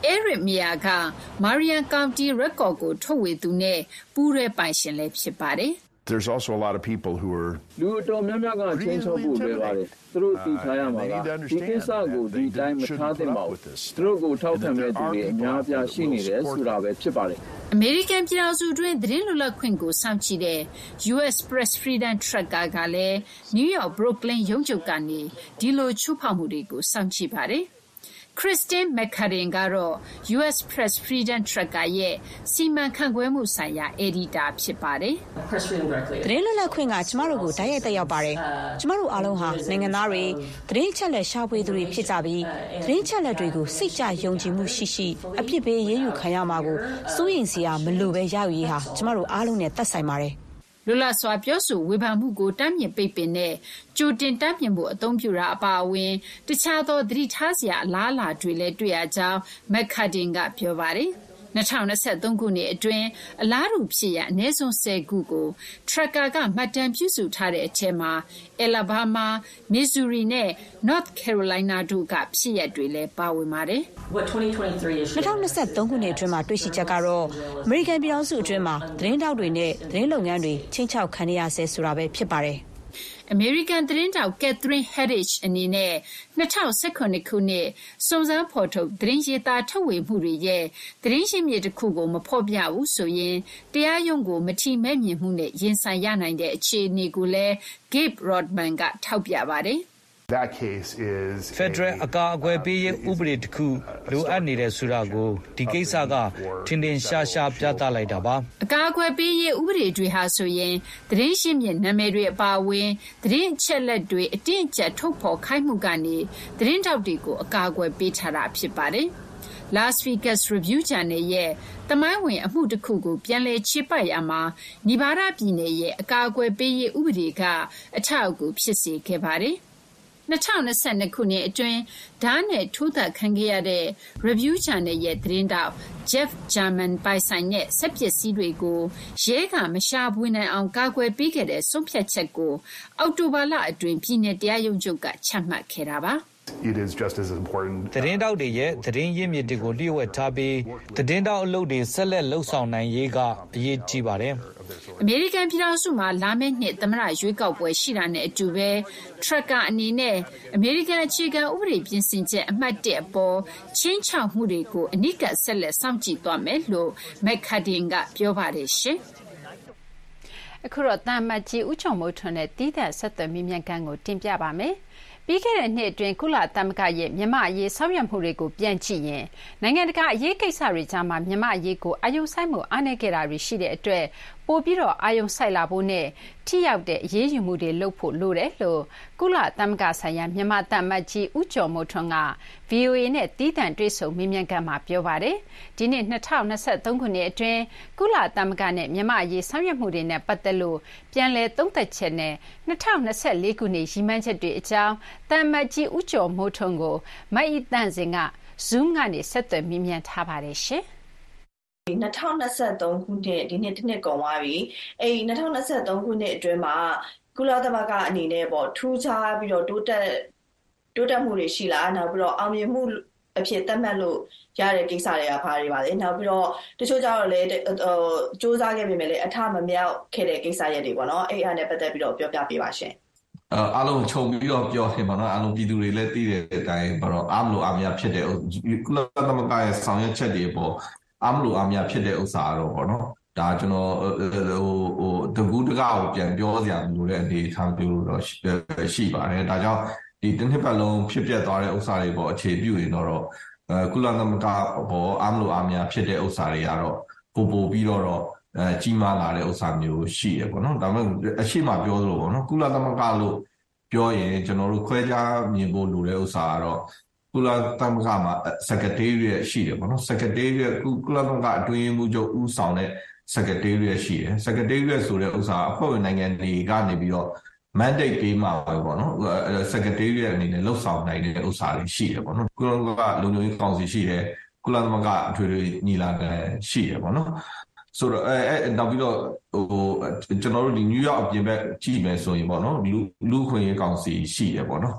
Eric Meyer က Marion County Record ကိုထုတ်ဝေသူနဲ့ပူးရဲပိုင်ရှင်လည်းဖြစ်ပါတယ်။ There's also a lot of people who are လူတော်များများကချင်းချောဖို့လွယ်ပါတယ်သူတို့သိထားရမှာကဒီကိစ္စကိုဒီတိုင်းမထားသင့်ပါဘူးသူတို့ကိုထောက်ခံတဲ့သူတွေအများအပြားရှိနေတယ်ဆိုတာပဲဖြစ်ပါတယ်အမေရိကန်ပြည်ထောင်စုတွင်သတင်းလွတ်လပ်ခွင့်ကိုစောင့်ကြည့်တဲ့ U S Press Freedom Tracker ကလည်း New York Brooklyn ရုံးချုပ်ကနေဒီလိုချိုးဖောက်မှုတွေကိုစောင့်ကြည့်ပါတယ်Christine McCarran ကတော့ U S Press Freedom Tracker ရဲ့စီမံခန့်ခွဲမှုဆိုင်ရာ editor ဖြစ်ပါတယ်။သတင်းလွတ်လပ်ခွင့်ကကျမတို့ကိုတိုက်ရိုက်သက်ရောက်ပါတယ်။ကျမတို့အားလုံးဟာနိုင်ငံသားတွေသတင်းချက်လက်ရှာဖွေသူတွေဖြစ်ကြပြီးသတင်းချက်လက်တွေကိုစိတ်ကြယုံကြည်မှုရှိရှိအပြစ်ပေးရေးယူခံရမှာကိုစိုးရိမ်စရာမလိုပဲရယူရေးဟာကျမတို့အားလုံးနဲ့သက်ဆိုင်ပါတယ်။လွတ်လပ်စွာပြောဆိုဝေဖန်မှုကိုတမ်းမြင်ပိတ်ပင်တဲ့ကြိုတင်တမ်းမြင်မှုအသုံးပြုတာအပါအဝင်တခြားသောသတိထားစရာအလားအလာတွေလည်းတွေ့ရကြောင်း McCarran ကပြောပါတယ်။၂၀၂၃ခုနှစ်အတွင်းအလားတူဖြစ်ရအနည်းဆုံး၁၀ခုကို Tracker ကမှတ်တမ်းပြုစုထားတဲ့အထက်မှာ Alabama, Missouri နဲ့ North Carolina တို့ကဖြစ်ရပ်တွေလည်းပါဝင်ပါတယ်။၂၀၂၃ခုနှစ်အတွင်းမှာတွေ့ရှိချက်ကတော့အမေရိကန်ပြည်ထောင်စုအတွင်းမှာသတင်းတောက်တွေနဲ့သတင်းလုပ်ငန်းတွေချင်းချောက်ခံရဆဲဆိုတာပဲဖြစ်ပါတယ်။အမေရိကန်သတင်းတောက် Catherine Herridge အနေနဲ့၂၀၁၇ခုနှစ်စုံစမ်းဖော်ထုတ်သတင်းရေးသားထုတ်ဝေမှုတွေရဲ့သတင်းရင်းမြစ်တစ်ခုကိုမဖော်ပြဘူးဆိုရင်တရားရုံးကိုမထီမဲ့မြင်မှုနဲ့ရင်ဆိုင်ရနိုင်တဲ့အခြေအနေကိုလည်း Gabe Rodman ကထောက်ပြပါတယ်။ That case is Federal အကာအကွယ်ပေးရေးဥပဒေတစ်ခုလိုအပ်နေတဲ့ဆိုတာကိုဒီကိစ္စကထင်ထင်ရှားရှားပြသလိုက်တာပါအကာအကွယ်ပေးရေးဥပဒေတွေဟာဆိုရင်သတင်းရှင်းမြစ်နာမည်တွေအပါအဝင်သတင်းအချက်လက်တွေအတင်းအကျပ်ထုတ်ဖော်ခိုင်းမှုကနေသတင်းတောက်တွေကိုအကာအကွယ်ပေးထားတာဖြစ်ပါတယ်Las Vegas Review Journal ရဲ့တမိုင်းဝင်အမှုတစ်ခုကိုပြန်လည်ချေပရမှာနီဗားဒါးပြည်နယ်ရဲ့အကာအကွယ်ပေးရေးဥပဒေကအထောက်အကူဖြစ်စေခဲ့ပါတယ်။၂၀၂၂ခုနှစ်အတွင်းဓာတ်နဲ့ထိုးသက်ခံခဲ့ရတဲ့ Review Journal ရဲ့သတင်းတောက် Jeff German ပိုင်ဆိုင်တဲ့စက်ပစ္စည်းတွေကိုရဲကမရှာဖွေနိုင်အောင်ကာကွယ်ပေးခဲ့တဲ့ဆုံးဖြတ်ချက်ကိုအောက်တိုဘာလအတွင်းပြည်내တရားရုံးချုပ်ကချမှတ်ခဲ့တာပါ It is just as important. သတင်းတောက်တွေရဲ့သတင်းရင်းမြစ်တွေကိုလျှို့ဝှက်ထားပြီးသတင်းတောက်အလုပ်တွေဆက်လက်လှုပ်ဆောင်နိုင်ရေးကအရေးကြီးပါတယ်အမေရိကန်ပြည်ထောင်စုမှာလာမယ့်နှစ်သမ္မတရွေးကောက်ပွဲရှိတာနဲ့အတူပဲ Tracker အနေနဲ့အမေရိကန်အခြေခံဥပဒေပြင်ဆင်ချက်အမှတ်၁အပေါ်ချင်းချောက်မှုတွေကိုအနိကဆက်လက်စောင့်ကြည့်သွားမယ်လို့ McCarran ကပြောပါတယ်ရှင်အခုတော့တမ်မတ်ကြီးဦးချုံမိုးထွန်းနဲ့တီးသန့်ဆက်သွယ်မိမြန်ကန်ကိုတင်ပြပါမယ်ပြီးခဲ့တဲ့နှစ်အတွင်းကုလသမဂ္ဂရဲ့မြန်မာအရေးဆောင်ရွက်မှုတွေကိုပြန်ကြည့်ရင်နိုင်ငံတကာအရေးကိစ္စတွေကြားမှာမြန်မာအရေးကိုအာရုံစိုက်မှုအားနည်းခဲ့တာတွေရှိတဲ့အတွက်ပိုပြီးတော့အာရုံစိုက်လာဖို့နဲ့ထိရောက်တဲ့အရေးယူမှုတွေလုပ်ဖို့လိုတယ်လို့ကုလသမဂ္ဂဆိုင်ရာမြန်မာတမတ်ကြီးဦးကျော်မိုးထွန်းက ဗွီအိုအေ နဲ့တီးသန့်တွေ့ဆုံမေးမြန်းခန်းမှာပြောပါတယ်ဒီနှစ်၂၀၂၃ခုနှစ်အတွင်းကုလသမဂ္ဂနဲ့မြန်မာအရေးဆောင်ရွက်မှုတွေနဲ့ပတ်သက်လို့ပြန်လည်သုံးသပ်ချက်နဲ့၂၀၂၄ခုနှစ်ရည်မှန်းချက်တွေအကြောင်းတမတ်ကြီးဦးကျော်မိုးထွန်းကိုမအီတန့်စင်က Zoom ကနေဆက်သွယ်မေးမြန်းထားပါတယ်ရှင်၂၀၂၃ခုနှစ်ဒီနှစ်တစ်နှစ်ကုန်သွားပြီအဲ့ဒီ၂၀၂၃ခုနှစ်အတွင်းမှာကုလသမဂ္ဂအနေနဲ့ပေါ့ထူးခြားပြီးတော့တိုးတက်တိုးတက်မှုတွေရှိလားနောက်ပြီးတော့အောင်မြင်မှုအဖြစ်သတ်မှတ်လို့ရတဲ့ကိစ္စတွေကဘာတွေပါလဲနောက်ပြီးတော့တချို့ကြတော့လေဟိုစူးစမ်းခဲ့ပေမဲ့လည်းအထမမြောက်ခဲ့တဲ့ကိစ္စရပ်တွေပေါ့နော်အဲ့အားနဲ့ပတ်သက်ပြီးတော့ပြောပြပေးပါရှင်အားလုံးခြုံပြီးတော့ပြောခင်ပါတော့အားလုံးပြည်သူတွေလည်းသိတဲ့အတိုင်းဘာတော့အားမလို့အားမရဖြစ်တဲ့ကုလသမဂ္ဂရဲ့ဆောင်ရွက်ချက်တွေပေါ့အားမလို့အားမရဖြစ်တဲ့ဥစ္စာတော့ပေါ့နော်ဒါကျွန်တော်ဟိုဟိုတကူးတကောက်ပြန်ပြောစရာလိုတဲ့အနေအထားမျိုးတော့ရှိပါတယ်ဒါကြောင့်ဒီတစ်နှစ်ပတ်လုံးဖြစ်ပျက်သွားတဲ့ဥစ္စာတွေပေါ့အခြေပြုရင်တော့အဲကုလသမဂ္ဂပေါ့အားမလို့အားမရဖြစ်တဲ့ဥစ္စာတွေကတော့ပို့ပို့ပြီးတော့အဲကြီးမားလာတဲ့ဥစ္စာမျိုးရှိရပေါ့နော်ဒါပေမဲ့အရှိမပြောသလိုပေါ့နော်ကုလသမဂ္ဂလို့ပြောရင်ကျွန်တော်တို့ခွဲခြားမြင်ဖို့လိုတဲ့ဥစ္စာကတော့ကုလသမဂ္ဂမှာ Secretariat ရှိတယ်ပေါ့နော် Secretariat ကုလသမဂ္ဂအတွင်းမှုချုပ်ဦးဆောင်တဲ့ Secretariat ရှိတယ် Secretariat ဆိုတဲ့ဥစ္စာအဖွဲ့ဝင်နိုင်ငံတွေကနေပြီးတော့ mandate ပေးမှာပဲပေါ့နော် Secretariat အနေနဲ့လှုပ်ဆောင်နိုင်တဲ့ဥစ္စာတွေရှိတယ်ပေါ့နော်ကုလသမဂ္ဂလုံခြုံရေးကောင်စီရှိတယ်ကုလသမဂ္ဂအထွေထွေညီလာခံရှိတယ်ပေါ့နော်ဆိုတော့အဲအဲနောက်ပြီးတော့ဟိုကျွန်တော်တို့ဒီ New York အပြင်ဘက်ကြည့်မယ်ဆိုရင်ပေါ့နော်လူလူခွင့်ရေးကောင်စီရှိတယ်ပေါ့နော်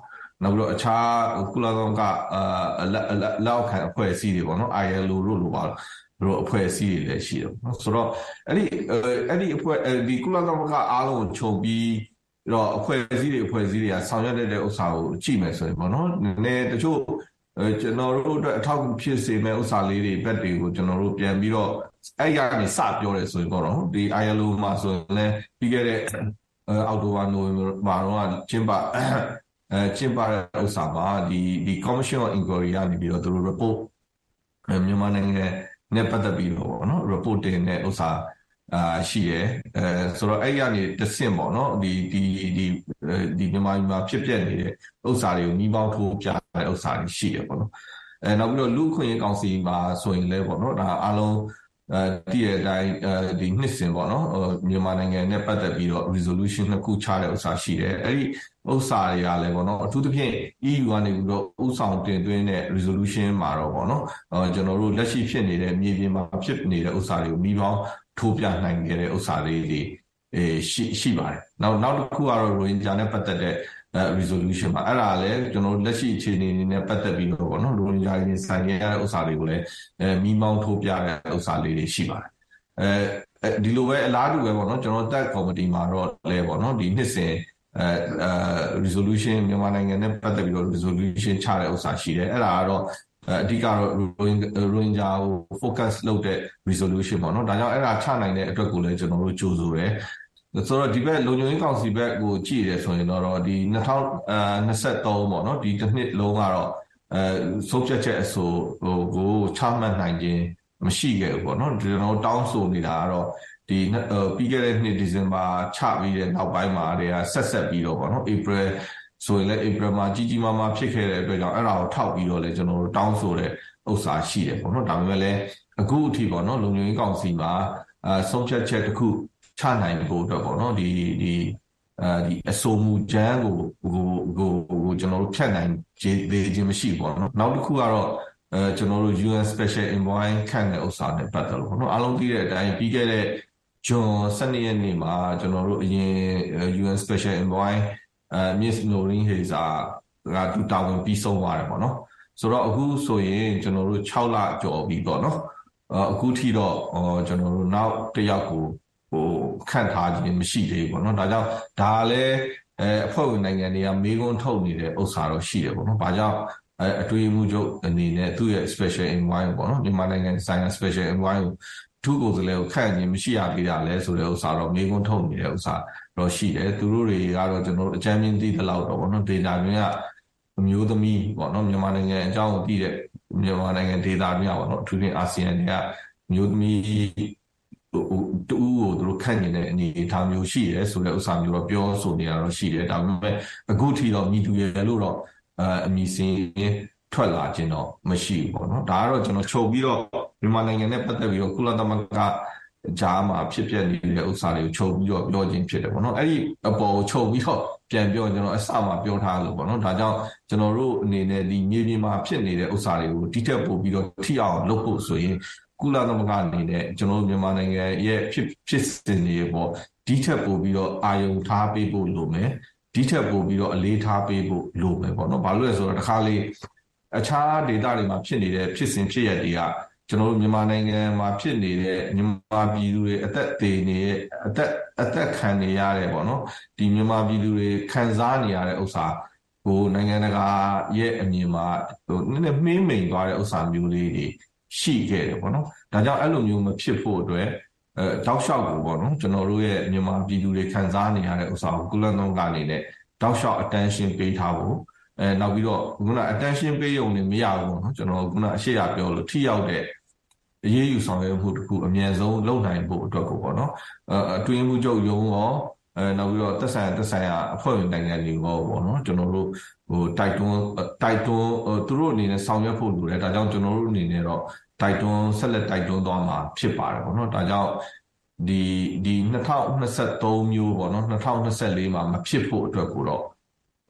နောက်ပြီးတော့အခြားကုလသမဂ္ဂအာလောက်ခံအဖွဲ့အစည်းတွေပေါ့နော် I L O တို့လိုပါတို့အဖွဲ့အစည်းတွေလည်းရှိတယ်နော်ဆိုတော့အဲ့ဒီအဲ့ဒီအဖွဲ့ဒီကုလသမဂ္ဂအားလုံးကိုခြုံပြီးတော့အဖွဲ့အစည်းတွေအဖွဲ့အစည်းတွေကဆောင်ရွက်တဲ့ဥစ္စာကိုကြည့်မယ်ဆိုရင်ပေါ့နော်နည်းနည်းတချို့ကျွန်တော်တို့အတွက်အထောက်အကူဖြစ်စေမဲ့ဥစ္စာလေးတွေဘက်တွေကိုကျွန်တော်တို့ပြန်ပြီးတော့အဲ့ရကနေစပြောတယ်ဆိုရင်ပေါ့နော်ဒီ I L O မှာဆိုရင်လည်းပြီးခဲ့တဲ့အောက်တိုဘာနိုဝင်ဘာတော့ကျင်းပအဲကျင်းပတဲ့ဥစ္စာမှာဒီဒီ Commission of Inquiry ကနေပြီးတော့သူတို့ report မြန်မာနိုင်ငံနဲ့ပတ်သက်ပြီးတော့ပေါ့နော် report တင်တဲ့ဥစ္စာအာရှိရယ်အဲဆိုတော့အဲ့ရနေတဆင့်ပေါ့နော်ဒီဒီဒီဒီမြန်မာပြည်မှာဖြစ်ပျက်နေတဲ့ဥစ္စာတွေကိုနှီးပေါင်းထိုးပြတဲ့ဥစ္စာတွေရှိရယ်ပေါ့နော်အဲနောက်ပြီးတော့လူခွင့်ရေးကောင်စီမှာဆိုရင်လည်းပေါ့နော်ဒါအားလုံးအဲဒီရဲ့အတိုင်းဒီနှစ်စဉ်ပေါ့နော်မြန်မာနိုင်ငံနဲ့ပတ်သက်ပြီးတော့ resolution နှစ်ခုချတဲ့ဥစ္စာရှိတယ်အဲ့ဒီဥစ္စာတွေကလည်းပေါ့နော်အထူးသဖြင့် E U ကနေပြီးတော့ဥဆောင်တင်သွင်းတဲ့ resolution မှာတော့ပေါ့နော်ကျွန်တော်တို့လက်ရှိဖြစ်နေတဲ့မြေပြင်မှာဖြစ်နေတဲ့ဥစ္စာတွေကိုနှီးပေါင်းထိုးပြနိုင်ခဲ့တဲ့ဥစ္စာလေးတွေရှိရှိပါတယ်နောက်နောက်တစ်ခုကတော့ရိုဟင်ဂျာနဲ့ပတ်သက်တဲ့ resolution မှာအဲ့ဒါလည်းကျွန်တော်တို့လက်ရှိအခြေအနေနဲ့ပတ်သက်ပြီးတော့ပေါ့နော်ရိုဟင်ဂျာတွေဆိုင်ရတဲ့ဥစ္စာတွေကိုလည်းအဲမီးမောင်းထိုးပြတဲ့ဥစ္စာလေးတွေရှိပါတယ်အဲဒီလိုပဲအလားတူပဲပေါ့နော်ကျွန်တော်တက်ကော်မတီမှာတော့လည်းပေါ့နော်ဒီနှစ်စဉ်အဲ resolution မြန်မာနိုင်ငံနဲ့ပတ်သက်ပြီးတော့ resolution ချတဲ့ဥစ္စာရှိတယ်အဲ့ဒါကတော့အဓိကတော့ရိုဟင်ဂျာကို focus လုပ်တဲ့ resolution ပေါ့နော်ဒါကြောင့်အဲ့ဒါချနိုင်တဲ့အတွက်ကိုလည်းကျွန်တော်တို့ကြိုဆိုတယ်ဆိုတော့ဒီဘက်လုံခြုံရေးကောင်စီဘက်ကိုကြည့်ရဆိုရင်တော့ဒီ၂၀၂၃ပေါ့နော်ဒီတစ်နှစ်လုံးကတော့အဲဆုံးဖြတ်ချက်အဆိုဟိုကိုချမှတ်နိုင်ခြင်းမရှိခဲ့ဘူးပေါ့နော်ကျွန်တော်တောင်းဆိုနေတာကတော့ဒီပြီးခဲ့တဲ့နှစ်ဒီဇင်ဘာချပြီးတဲ့နောက်ပိုင်းမှာတွေကဆက်ဆက်ပြီးတော့ပေါ့နော် April ဆိုရင်လည်း April မှာကြီးကြီးမားမားဖြစ်ခဲ့တဲ့အတွက်ကြောင့်အဲ့ဒါကိုထောက်ပြီးတော့လည်းကျွန်တော်တို့တောင်းဆိုတဲ့ဥစ္စာရှိတယ်ပေါ့နော်ဒါပေမဲ့လည်းအခုအထိပေါ့နော်လုံခြုံရေးကောင်စီမှာအဲဆုံးဖြတ်ချက်တစ်ခုချနိုင်ဖို့အတွက်ပေါ့နော်ဒီဒီအဲဒီအဆိုမူကြမ်းကိုကိုကိုကိုကျွန်တော်တို့ဖြတ်နိုင်ခြင်းမရှိပေါ့နော်နောက်တစ်ခုကတော့အဲကျွန်တော်တို့ U N Special Envoy ခန့်တဲ့ဥစ္စာနဲ့ပတ်သက်လို့ပေါ့နော်အားလုံးသိတဲ့အတိုင်းပြီးခဲ့တဲ့ဇွန်၁၂ရက်နေ့မှာကျွန်တော်တို့အရင် U N Special Envoy အဲ Miss Noeleen Heyzer ကတူတာဝန်ပြီးဆုံးသွားတယ်ပေါ့နော်ဆိုတော့အခုဆိုရင်ကျွန်တော်တို့၆လကျော်ပြီပေါ့နော်အခုထိတော့ကျွန်တော်တို့နောက်တစ်ယောက်ကိုဟိုခန့်ထားခြင်းမရှိသေးဘူးပေါ့နော်ဒါကြောင့်ဒါလည်းအဲအဖွဲ့ဝင်နိုင်ငံတွေကမေးခွန်းထုတ်နေတဲ့ဥစ္စာတော့ရှိတယ်ပေါ့နော်ဘာကြောင့်အဲအတွေ့အမှုချုပ်အနေနဲ့သူ့ရဲ့ special envoy ပေါ့နော်မြန်မာနိုင်ငံဆိုင်ရာ special envoy ကိုသူ့ကိုယ်စားလှယ်ကိုခန့်ခြင်းမရှိရသေးတာလဲဆိုတဲ့ဥစ္စာတော့မေးခွန်းထုတ်နေတဲ့ဥစ္စာတော့ရှိတယ်သူတို့တွေကတော့ကျွန်တော်တို့အကြမ်းမြင့်သိတဲ့လောက်တော့ပေါ့နော် data တွေကအမျိုးသမီးပေါ့နော်မြန်မာနိုင်ငံအကြောင်းကိုသိတဲ့မြန်မာနိုင်ငံ data တွေပေါ့နော်အထူးသဖြင့်အာဆီယံတွေကအမျိုးသမီးတူကိုသူတို့ခန့်နေတဲ့အနေအထားမျိုးရှိတယ်ဆိုတဲ့ဥစ္စာမျိုးတော့ပြောဆိုနေရတော့ရှိတယ်ဒါပေမဲ့အခုထိတော့မြည်တူရလို့တော့အမည်စင်းထွက်လာခြင်းတော့မရှိဘူးပေါ့နော်ဒါကတော့ကျွန်တော်ချုပ်ပြီးတော့မြန်မာနိုင်ငံနဲ့ပတ်သက်ပြီးတော့ကုလသမဂ္ဂဂျာမှာဖြစ်ပျက်နေတဲ့ဥစ္စာတွေကိုချုပ်ပြီးတော့ပြောခြင်းဖြစ်တယ်ပေါ့နော်အဲ့ဒီအပေါ်ကိုချုပ်ပြီးတော့ပြန်ပြောကျွန်တော်အစမှာပြောထားလို့ပေါ့နော်ဒါကြောင့်ကျွန်တော်တို့အနေနဲ့ဒီမြေပြင်မှာဖြစ်နေတဲ့ဥစ္စာတွေကိုတိကျပို့ပြီးတော့ထိအောင်လုပ်ဖို့ဆိုရင်ကုလသမဂ္ဂအနေနဲ့ကျွန်တော်တို့မြန်မာနိုင်ငံရဲ့ဖြစ်ဖြစ်စဉ်တွေပေါ့ဒီထက်ပိုပြီးတော့အာယုံထားပေးဖို့လိုမယ်ဒီထက်ပိုပြီးတော့အလေးထားပေးဖို့လိုမယ်ပေါ့နော်ဘာလို့လဲဆိုတော့တစ်ခါလေအခြားဒေသတွေမှာဖြစ်နေတဲ့ဖြစ်စဉ်ဖြစ်ရတွေကကျွန်တော်တို့မြန်မာနိုင်ငံမှာဖြစ်နေတဲ့မြန်မာပြည်သူတွေအသက်သေနေအသက်အသက်ခံနေရတဲ့ပေါ့နော်ဒီမြန်မာပြည်သူတွေခံစားနေရတဲ့ဥစ္စာကိုနိုင်ငံတကာရဲ့အမြင်မှာဟိုနည်းနည်းမှင်းမိန်သွားတဲ့ဥစ္စာမျိုးလေးတွေရှိခဲ့တယ်ပေါ့နော်ဒါကြောင့်အဲ့လိုမျိုးမဖြစ်ဖို့အတွက်အဲတောက်လျှောက်ကိုပေါ့နော်ကျွန်တော်တို့ရဲ့မြန်မာပြည်သူတွေခံစားနေရတဲ့ဥစ္စာကိုကုလသမဂ္ဂအနေနဲ့တောက်လျှောက် attention ပေးထားဖို့အဲနောက်ပြီးတော့ခုန attention ပေးရုံနဲ့မရဘူးပေါ့နော်ကျွန်တော်ခုနအရှိရပြောလို့ထိရောက်တဲ့အရေးယူဆောင်ရွက်မှုတစ်ခုအမြန်ဆုံးလုပ်နိုင်ဖို့အတွက်ကိုပေါ့နော်အဲအတွင်းမှုချုပ်ရုံးရောအဲနောက်ပြီးတော့သက်ဆိုင်သက်ဆိုင်ရာအဖွဲ့ဝင်နိုင်ငံတွေရောပေါ့နော်ကျွန်တော်တို့ဟိုတိုက်တွန်းတိုက်တွန်းသူတို့အနေနဲ့ဆောင်ရွက်ဖို့လိုတယ်ဒါကြောင့်ကျွန်တော်တို့အနေနဲ့တော့တိုက်တွန်းဆက်လက်တိုက်တွန်းသွားမှာဖြစ်ပါတယ်ပေါ့နော်ဒါကြောင့်ဒီဒီ၂၀၂၃မျိုးပေါ့နော်၂၀၂၄မှာမဖြစ်ဖို့အတွက်ကိုတော့ဟ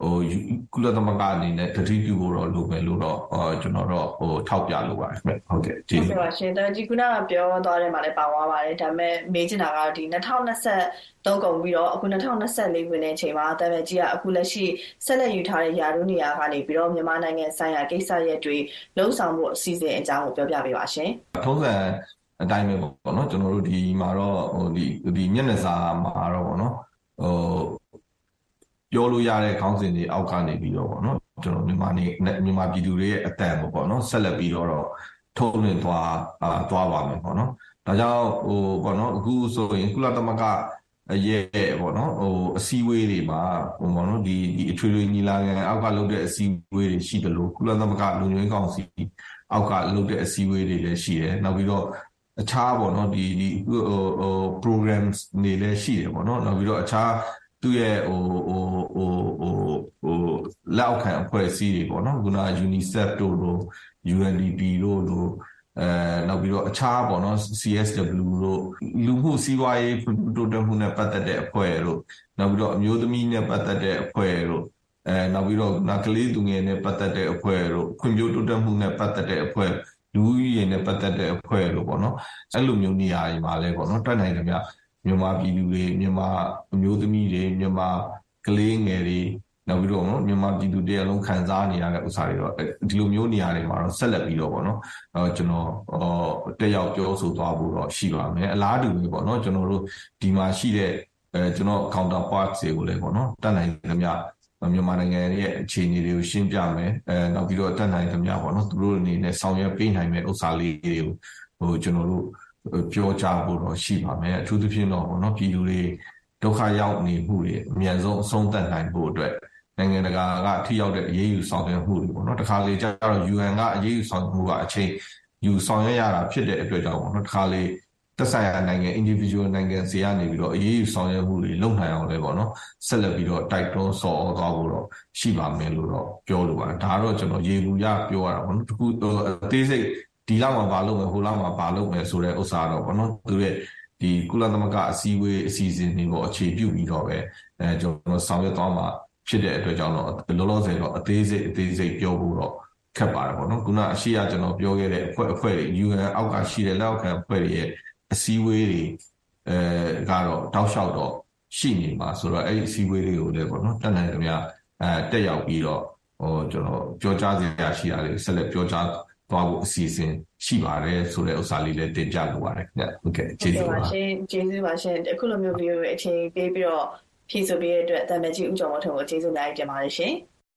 ဟိုကုလသမဂ္ဂအနေနဲ့တတိပြုဖို့တော့လိုမယ်လို့တော့ကျွန်တော်တော့ဟိုထောက်ပြလိုပါတယ်ခင်ဗျဟုတ်ကဲ့ကျေးဇူးပါရှင်ဒါကြီးခုနကပြောသွားတယ်မှာလည်းပါသွားပါတယ်ဒါပေမဲ့မေးချင်တာကတော့ဒီtwenty twenty-threeကုန်ပြီးတော့အခုtwenty twenty-fourဝင်တဲ့အချိန်မှာတမန်ကြီးကအခုလက်ရှိဆက်လက်ယူထားတဲ့ယာရုနေရာကနေပြီးတော့မြန်မာနိုင်ငံဆိုင်ရာကိစ္စရပ်တွေလှုံ့ဆော်မှုအစီအစဉ်အကြောင်းကိုပြောပြပေးပါရှင်ထုံးစံအတိုင်းပဲပေါ့နော်ကျွန်တော်တို့ဒီမှာတော့ဟိုဒီဒီမျက်နှာစာမှာတော့ပေါ့နော်ဟိုပြောလို့ရတဲ့ခေါင်းစဉ်တွေအောက်ကနေပြီးတော့ပေါ့နော်ကျွန်တော်မြန်မာနေမြန်မာပြည်သူတွေရဲ့အတန်ပေါ့နော်ဆက်လက်ပြီးတော့ထုတ်လွှင့်သွားအာသွားပါမယ်ပေါ့နော်ဒါကြောင့်ဟိုပေါ့နော်အခုဆိုရင်ကုလသမဂ္ဂရဲ့ပေါ့နော်ဟိုအစည်းအဝေးတွေမှာဟိုပေါ့နော်ဒီဒီအထွေထွေညီလာခံအောက်ကလုပ်တဲ့အစည်းအဝေးတွေရှိတယ်လို့ကုလသမဂ္ဂလူမျိုးကောင်စီအောက်ကလုပ်တဲ့အစည်းအဝေးတွေလည်းရှိတယ်နောက်ပြီးတော့အခြားပေါ့နော်ဒီဒီဟိုဟို programs တွေလည်းရှိတယ်ပေါ့နော်နောက်ပြီးတော့အခြားသူ့ရဲ့ဟိုဟိုဟိုဟိုဟိုလောက်ခံအဖွဲ့အစည်းတွေပေါ့နော်ခုန UNICEF တို့လို U N D P တို့လိုအဲနောက်ပြီးတော့အခြားပေါ့နော် C S W တို့လူမှုစီးပွားရေးတိုးတက်မှုနဲ့ပတ်သက်တဲ့အဖွဲ့တို့နောက်ပြီးတော့အမျိုးသမီးနဲ့ပတ်သက်တဲ့အဖွဲ့တို့အဲနောက်ပြီးတော့ကလေးသူငယ်နဲ့ပတ်သက်တဲ့အဖွဲ့တို့ခွင့်ပြုတိုးတက်မှုနဲ့ပတ်သက်တဲ့အဖွဲ့လူကြီးတွေနဲ့ပတ်သက်တဲ့အဖွဲ့တို့ပေါ့နော်အဲ့လိုမျိုးနေရာတွေမှာလဲပေါ့နော်တက်နိုင်တယ်ဗျမြန်မာပြည်သူတွေမြန်မာအမျိုးသမီးတွေမြန်မာကလေးငယ်တွေနောက်ပြီးတော့မြန်မာပြည်သူတွေအလုံးခံစားနေရတဲ့ဥစ္စာတွေတော့ဒီလိုမျိုးနေရာတွေမှာတော့ဆက်လက်ပြီးတော့ပေါ့နော်အဲကျွန်တော်တက်ရောက်ပြောဆိုသွားဖို့တော့ရှိပါမယ်အလားတူပဲပေါ့နော်ကျွန်တော်တို့ဒီမှာရှိတဲ့အဲကျွန်တော် counterparts တွေကိုလည်းပေါ့နော်တက်နိုင်သမျှမြန်မာနိုင်ငံရဲ့အခြေအနေတွေကိုရှင်းပြမယ်အဲနောက်ပြီးတော့တက်နိုင်သမျှပေါ့နော်သူတို့အနေနဲ့ဆောင်ရွက်ပေးနိုင်မယ့်ဥစ္စာလေးတွေကိုဟိုကျွန်တော်တို့ပြောကြဖို့တော့ရှိပါမယ်အထူးသဖြင့်တော့ပေါ့နော်ပြည်သူတွေဒုက္ခရောက်နေမှုတွေအများဆုံးအဆုံးသတ်နိုင်ဖို့အတွက်နိုင်ငံတကာကထိရောက်တဲ့အရေးယူဆောင်ရွက်မှုတွေပေါ့နော်တခါလေကျတော့ U N ကအရေးယူဆောင်မှုကအချိန်ယူဆောင်ရွက်ရတာဖြစ်တဲ့အတွက်ကြောင့်ပေါ့နော်တခါလေသက်ဆိုင်ရာနိုင်ငံ individual နိုင်ငံစီကနေပြီးတော့အရေးယူဆောင်ရွက်မှုတွေလုပ်နိုင်အောင်လဲပေါ့နော်ဆက်လက်ပြီးတော့တိုက်တွန်းဆော်ဩသွားဖို့တော့ရှိပါမယ်လို့တော့ပြောလိုပါတယ်ဒါတော့ကျွန်တော်ရေဘူးရပြောရတာပေါ့နော်တခုအသေးစိတ်ဒီလောက်မှာပါလုပ်မယ်ဟိုလောက်မှာပါလုပ်မယ်ဆိုတဲ့ဥစ္စာတော့ပေါ့နော်သူရဲ့ဒီကုလသမဂ္ဂအစည်းအဝေးအစီအစဉ်တွေကိုအခြေပြုပြီးတော့ပဲအဲကျွန်တော်ဆောင်ရွက်သွားမှာဖြစ်တဲ့အတွက်ကြောင့်တော့လောလောဆယ်တော့အသေးစိတ်အသေးစိတ်ပြောဖို့တော့ခက်ပါတယ်ပေါ့နော်ခုနအရှိရကျွန်တော်ပြောခဲ့တဲ့အဖွဲ့အဖွဲ့တွေ U N အောက်ကရှိတဲ့လက်အောက်ခံအဖွဲ့တွေရဲ့အစည်းအဝေးတွေအဲကတော့တောက်လျှောက်တော့ရှိနေမှာဆိုတော့အဲ့ဒီအစည်းအဝေးတွေကိုလည်းပေါ့နော်တက်နိုင်ကြများအဲတက်ရောက်ပြီးတော့ဟိုကျွန်တော်ပြောကြားစရာရှိတာလေးဆက်လက်ပြောကြားသွားဖို့အစီအစဉ်ရှိပါတယ်ဆိုတဲ့ဥစ္စာလေးလည်းတင်ပြလိုပါတယ်ခင်ဗျဟုတ်ကဲ့ကျေးဇူးပါရှင်ကျေးဇူးပါရှင်အခုလိုမျိုးဗီဒီယိုအချိန်ပေးပြီးတော့ဖြည့်ဆိုပေးတဲ့အတွက်တမန်ကြီးဦးကျော်မိုးထွန်းကိုကျေးဇူးများတင်ပါတယ်ရှင်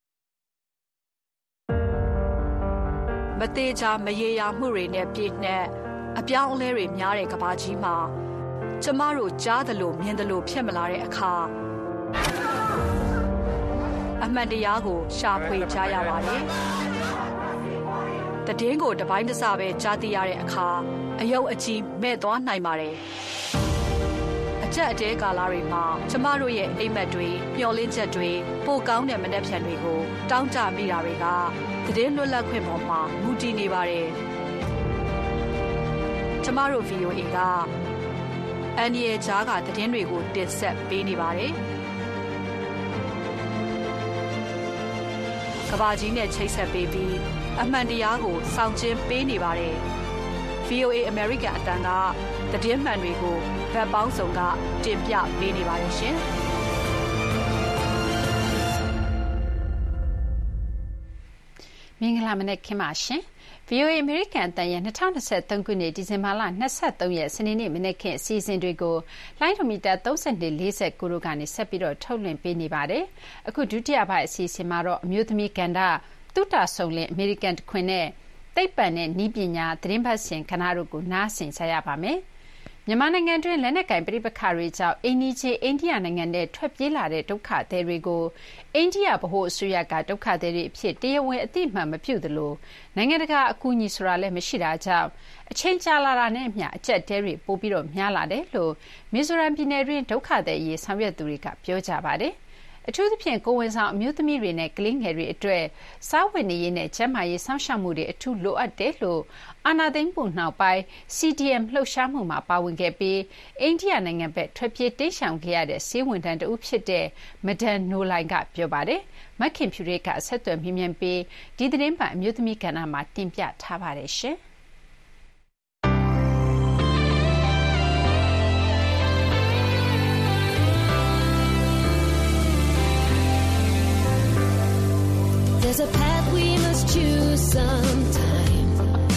မသေးချာမရေရာမှုတွေနဲ့ပြည့်နှက်အပြောင်းအလဲတွေများတဲ့ကမ္ဘာကြီးမှာကျမတို့ကြားသလိုမြင်သလိုဖြစ်မလာတဲ့အခါအမှန်တရားကိုရှာဖွေကြရပါတယ်တည်င်းကိုတပိုင်းတစပဲကြားသိရတဲ့အခါအယုတ်အကြီးမဲ့သွားနိုင်ပါတယ်အချက်အတဲကာလတွေမှာကျမတို့ရဲ့အိမ်မက်တွေမျှော်လင့်ချက်တွေပိုကောင်းတဲ့မနှက်ဖြန်တွေကိုတောင်းကြမိတာတွေကတည်င်းလွတ်လပ်ခွင့်ပေါ်မှာမူတည်နေပါတယ်ကျမတို့ V O A ကအန်ဒီရဲ့ဂျားကတည်င်းတွေကိုတင်ဆက်ပေးနေပါတယ်ကဘာကြီးနဲ့ချိတ်ဆက်ပေးပြီးအမှန်တရားကိုစောင့်ကျဉ်ပေးနေပါတယ် V O A American အတန်းကသတင်းမှန်တွေကိုဗတ်ပေါင်းစုံကတင်ပြပေးနေပါတယ်ရှင်မင်္ဂလာမနက်ခင်းပါရှင် V O A American အတန်းရဲ့twenty twenty-threeခုနှစ်ဒီဇင်ဘာလtwenty-threeရက်စနေနေ့မနက်ခင်းအစီအစဉ်တွေကိုလိုင်းဒိုမီတာthirty-two forty-nineတို့ကနေဆက်ပြီးတော့ထုတ်လွှင့်ပေးနေပါတယ်အခုဒုတိယပိုင်းအစီအစဉ်မှာတော့အမျိုးသမီးကဏ္ဍတုတ္တဆုံလင်အမေရိကန်တခွင်နဲ့သိပ္ပံနဲ့နည်းပညာသတင်းပတ်စဉ်ကဏ္ဍတို့ကိုနားဆင်ကြရပါမယ်မြန်မာနိုင်ငံတွင်လက်နက်ကင်ပြည်ပခါတွေကြောင့်အိန္ဒိချေအိန္ဒိယနိုင်ငံနဲ့ထွက်ပြေးလာတဲ့ဒုက္ခသည်တွေကိုအိန္ဒိယဗဟိုအစိုးရကဒုက္ခသည်တွေအဖြစ်တရားဝင်အသိအမှတ်မပြုသလိုနိုင်ငံတကာအကူအညီဆိုတာလည်းမရှိတာကြောင့်အချိန်ကြာလာတာနဲ့အမျှအကျပ်တဲတွေပိုပြီးတော့များလာတယ်လို့မီဇိုရမ်ပြည်နယ်တွင်ဒုက္ခသည်ရေးဆောင်ရွက်သူတွေကပြောကြပါတယ်အထူးသဖြင့်ကိုယ်ဝန်ဆောင်အမျိုးသမီးတွေနဲ့ကလေးငယ်တွေအတွက်စားဝတ်နေရေးနဲ့ကျန်းမာရေးစောင့်ရှောက်မှုတွေအထူးလိုအပ်တယ်လို့အာဏာသိမ်းမှုနောက်ပိုင်း စီ ဒီ အမ် လှုပ်ရှားမှုမှာပါဝင်ခဲ့ပြီးအိန္ဒိယနိုင်ငံဘက်ထွက်ပြေးတိမ်းရှောင်ခဲ့ရတဲ့ဆေးဝန်ထမ်းတဦးဖြစ်တဲ့မဒန်နိုလိုင်ကပြောပါတယ်။မခင်ဖြူရိတ်ကအဆက်အသွယ်မြင်မြန်ပြီးဒီသတင်းပတ်အမျိုးသမီးကဏ္ဍမှာတင်ပြထားပါတယ်ရှင်။ There's a path we must choose sometime.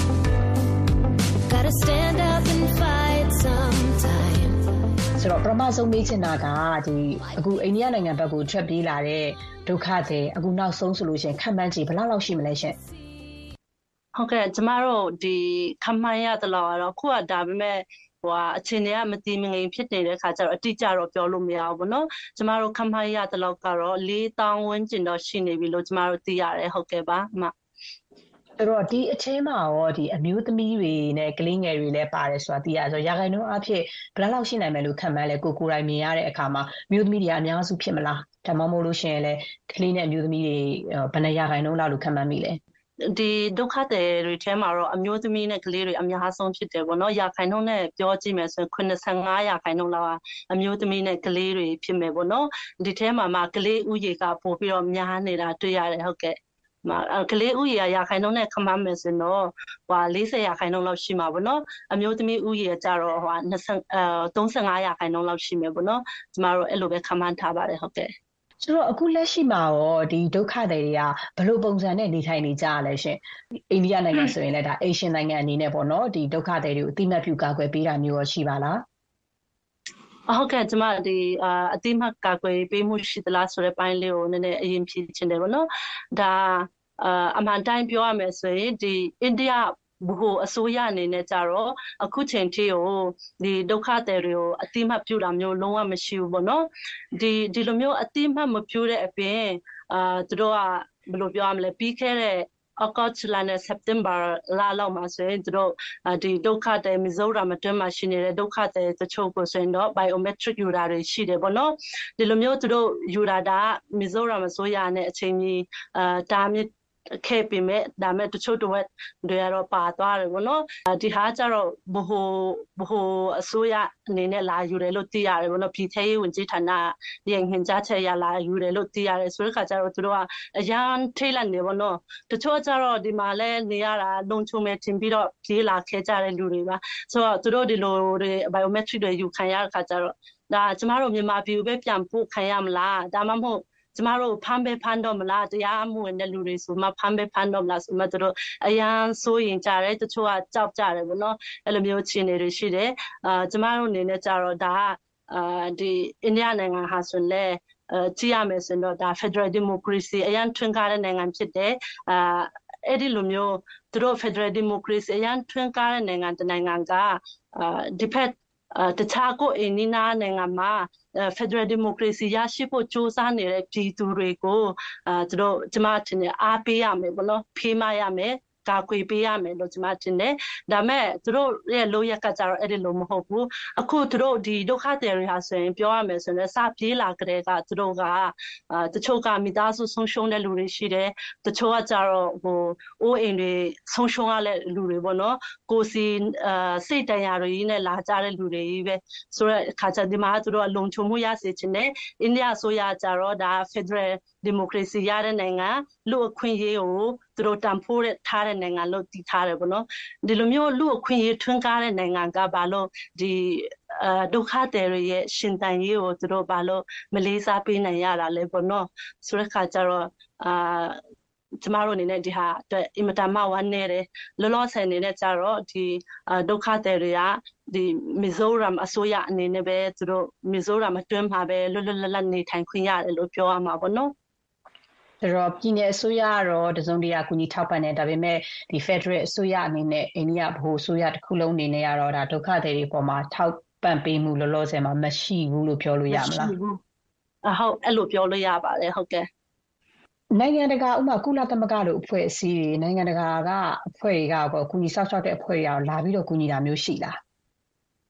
Gotta stand up and fight sometime. ဆိုတော့ပထမဆုံးမေးချင်တာကဒီအခုအိန္ဒိယနိုင်ငံဘက်ကိုထွက်ပြေးလာတဲ့ဒုက္ခသည်အခုနောက်ဆုံးဆိုလို့ရှိရင်ခန့်မှန်းကြည့်ဘယ်လောက်လောက်ရှိမလဲရှင်။ဟုတ်ကဲ့ကျမတို့ဒီခန့်မှန်းရသလောက်ကတော့ခုကဒါပေမဲ့ဟိုအခြေအနေကမတည်မငြိမ်ဖြစ်နေတဲ့ခါကျတော့အတိအကျတော့ပြောလို့မရဘူးပေါ့နော်ကျမတို့ခန့်မှန်းရတဲ့လောက်ကတော့လေးသောင်းဝန်းကျင်တော့ရှိနေပြီလို့ကျမတို့သိရတယ်ဟုတ်ကဲ့ပါအမအဲ့တော့ဒီအချင်းမှာရောဒီအမျိုးသမီးတွေနဲ့ကလေးငယ်တွေလည်းပါတယ်ဆိုတာသိရဆိုရာခိုင်နှုန်းအဖြစ်ဘယ်လောက်ရှိနိုင်မယ်လို့ခန့်မှန်းလဲကိုကိုယ်တိုင်မြင်ရတဲ့အခါမှာမျိုးသမီးတွေအများစုဖြစ်မလားဒါမှမဟုတ်လို့ရှိရင်လည်းကလေးနဲ့အမျိုးသမီးတွေဘယ်နှရာခိုင်နှုန်းလောက်လို့ခန့်မှန်းမိလဲဒီဒုက္ခသည်တွေထဲမှာတော့အမျိုးသမီးနဲ့ကလေးတွေအများဆုံးဖြစ်တယ်ပေါ့နော်ရာခိုင်နှုန်းနဲ့ပြောကြည့်မယ်ဆိုရင်ခုနှစ်ဆယ့်ငါးရာခိုင်နှုန်းလောက်အမျိုးသမီးနဲ့ကလေးတွေဖြစ်မယ်ပေါ့နော်ဒီထဲမှာမှကလေးဥယေကပို့ပြီးတော့များနေတာတွေ့ရတယ်ဟုတ်ကဲ့မကလေးဥယေရာခိုင်နှုန်းနဲ့ခမှန်းမယ်ဆိုတော့ဟိုလေးဆယ်ရာခိုင်နှုန်းလောက်ရှိမှာပေါ့နော်အမျိုးသမီးဥယေကြတော့ဟိုသုံးဆယ့်ငါးရာခိုင်နှုန်းလောက်ရှိမယ်ပေါ့နော်ကျမတို့အဲ့လိုပဲခမှန်းထားပါတယ်ဟုတ်ကဲ့ဆိုတော့အခုလက်ရှိမှာရောဒီဒုက္ခသည်တွေကဘယ်လိုပုံစံနဲ့နေထိုင်နေကြရလဲရှင်အိန္ဒိယနိုင်ငံဆိုရင်လည်းဒါအေရှန်နိုင်ငံအနေနဲ့ပေါ့နော်ဒီဒုက္ခသည်တွေကိုအတိမတ်ပြုကာကွယ်ပေးတာမျိုးရောရှိပါလားဟုတ်ကဲ့ကျမဒီအတိမတ်ကာကွယ်ပေးမှုရှိသလားဆိုတဲ့ပိုင်းလေးကိုနည်းနည်းအရင်ဖြေချင်တယ်ပေါ့နော်ဒါအမှန်တိုင်းပြောရမယ်ဆိုရင်ဒီအိန္ဒိယဘို့အစိုးရအနေနဲ့ကြတော့အခုချိန်ထိကိုဒီဒုက္ခသည်တွေကိုအတိမတ်ပြုတာမျိုးလုံးဝမရှိဘူးပေါ့နော်ဒီဒီလိုမျိုးအတိမတ်မပြုတဲ့အပြင်အာသူတို့ကဘယ်လိုပြောရမလဲပြီးခဲ့တဲ့အောက်တိုဘာနဲ့စက်တင်ဘာလလောက်မှာဆိုရင်သူတို့ဒီဒုက္ခသည်မီဇိုရမ်အတွင်းမှာရှိနေတဲ့ဒုက္ခသည်တချို့ကိုဆိုရင်တော့ biometric ယူတာတွေရှိတယ်ပေါ့နော်ဒီလိုမျိုးသူတို့ယူတာဒါမီဇိုရမ်အစိုးရနဲ့အချိန်ကြီးအာတာမြစ်ခဲ့ပေမဲ့ဒါမဲ့တချို့တော့တွေကတော့ပါသွားတယ်ပေါ့နော်ဒီဟာကျတော့ဘို့ဘို့အစိုးရအနေနဲ့လာယူတယ်လို့သိရတယ်ပေါ့နော်ပြည်ထောင်ရေးဝန်ကြီးဌာနရဲ့ညွှန်ကြားချက်ရလာယူတယ်လို့သိရတယ်ဆိုတဲ့ခါကျတော့သူတို့ကအရန်ထိတ်လန့်နေပေါ့နော်တချို့ကျတော့ဒီမှာလဲနေရတာလုံချုံမဲ့တင်ပြီးတော့ပြေးလာခဲ့ကြတဲ့လူတွေပါဆိုတော့သူတို့ဒီလိုတွေ biometric တွေယူခံရတဲ့ခါကျတော့ဒါကျမတို့မြန်မာပြည်ပဲပြန်ပို့ခံရမလားဒါမှမဟုတ်ကျမတို့ဖမ်းပဲဖမ်းတော့မလားတရားမှုဝင်တဲ့လူတွေဆိုမှဖမ်းပဲဖမ်းတော့မလားဆိုမှသူတို့အရန်စိုးရင်ကြတယ်တချို့ကကြောက်ကြတယ်ပေါ့နော်အဲ့လိုမျိုးခြေနေတွေရှိတယ်အာကျမတို့အနေနဲ့ကြတော့ဒါကအာဒီအိန္ဒိယနိုင်ငံဟာဆိုလဲအဲကြည့်ရမယ်ဆိုတော့ဒါ Federal Democracy အရန်ထွန်းကားတဲ့နိုင်ငံဖြစ်တယ်အာအဲ့ဒီလိုမျိုးသူတို့ Federal Democracy အရန်ထွန်းကားတဲ့နိုင်ငံတနိုင်ငံကအာဒီဖက်တခြားကိုအိန္ဒိယနိုင်ငံမှာ Federal Democracy ရရှိဖို့ကြိုးစားနေတဲ့ပြည်သူတွေကိုအဲသူတို့ကျမထင်တယ်အားပေးရမယ်ဘလို့ဖေးမရမယ်ကာကွယ်ပေးရမယ်လို့ကျမထင်တယ်ဒါမဲ့သူတို့ရဲ့လိုရက်ကကြတော့အဲ့ဒီလိုမဟုတ်ဘူးအခုသူတို့ဒီဒုက္ခသည်တွေဟာဆိုရင်ပြောရမယ်ဆိုရင်စပြေးလာကြတဲ့ကသူတို့ကအာတချို့ကမိသားစုဆုံးရှုံးတဲ့လူတွေရှိတယ်တချို့ကကြတော့ဟိုအိုးအိမ်တွေဆုံးရှုံးရတဲ့လူတွေပေါ့နော်ကိုစီအာစိတ်တရားတွေနဲ့လာကြတဲ့လူတွေကြီးပဲဆိုတော့ခါချဒီမှာသူတို့ကလုံခြုံမှုရစေချင်တယ်အိန္ဒိယဆိုရကြတော့ဒါ Federal Democracy ရတဲ့နိုင်ငံလူအခွင့်အရေးကိုသူတို့တန်ဖိုးထားတဲ့နိုင်ငံလို့တည်ထားတယ်ပေါ့နော်ဒီလိုမျိုးလူအခွင့်အရေးထွန်းကားတဲ့နိုင်ငံကဘာလို့ဒီအာဒုက္ခသည်တွေရဲ့ရှင်တန်ရေးကိုသူတို့ဘာလို့မလေးစားပေးနိုင်ရတာလဲပေါ့နော်ဆိုတဲ့ခါကျတော့အာကျမတို့အနေနဲ့ဒီဟာအတွက်အင်မတန်မှဝမ်းနည်းတယ်လောလောဆယ်အနေနဲ့ကျတော့ဒီဒုက္ခသည်တွေကဒီမီဇိုရမ်အစိုးရအနေနဲ့ပဲသူတို့မီဇိုရမ်အတွင်းမှာပဲလွတ်လွတ်လပ်လပ်နေထိုင်ခွင့်ရတယ်လို့ပြောရမှာပေါ့နော်အဲ့တော့ပြည်내အစိုးရကတော့တစုံတရာကူညီထောက်ပံ့တယ်ဒါပေမဲ့ဒီ Federal အစိုးရအနေနဲ့အိန္ဒိယဗဟိုအစိုးရတစ်ခုလုံးအနေနဲ့ကတော့ဒါဒုက္ခသည်တွေပေါ်မှာထောက်ပံ့ပေးမှုလောလောဆယ်မှာမရှိဘူးလို့ပြောလို့ရမလားအဟုတ်အဲ့လိုပြောလို့ရပါတယ်ဟုတ်ကဲ့နိုင်ငံတကာဥပမာကုလသမဂ္ဂလိုအဖွဲ့အစည်းတွေနိုင်ငံတကာကအဖွဲ့တွေကပေါ့ကူညီဆောက်ရှောက်တဲ့အဖွဲ့တွေကလာပြီးတော့ကူညီတာမျိုးရှိလား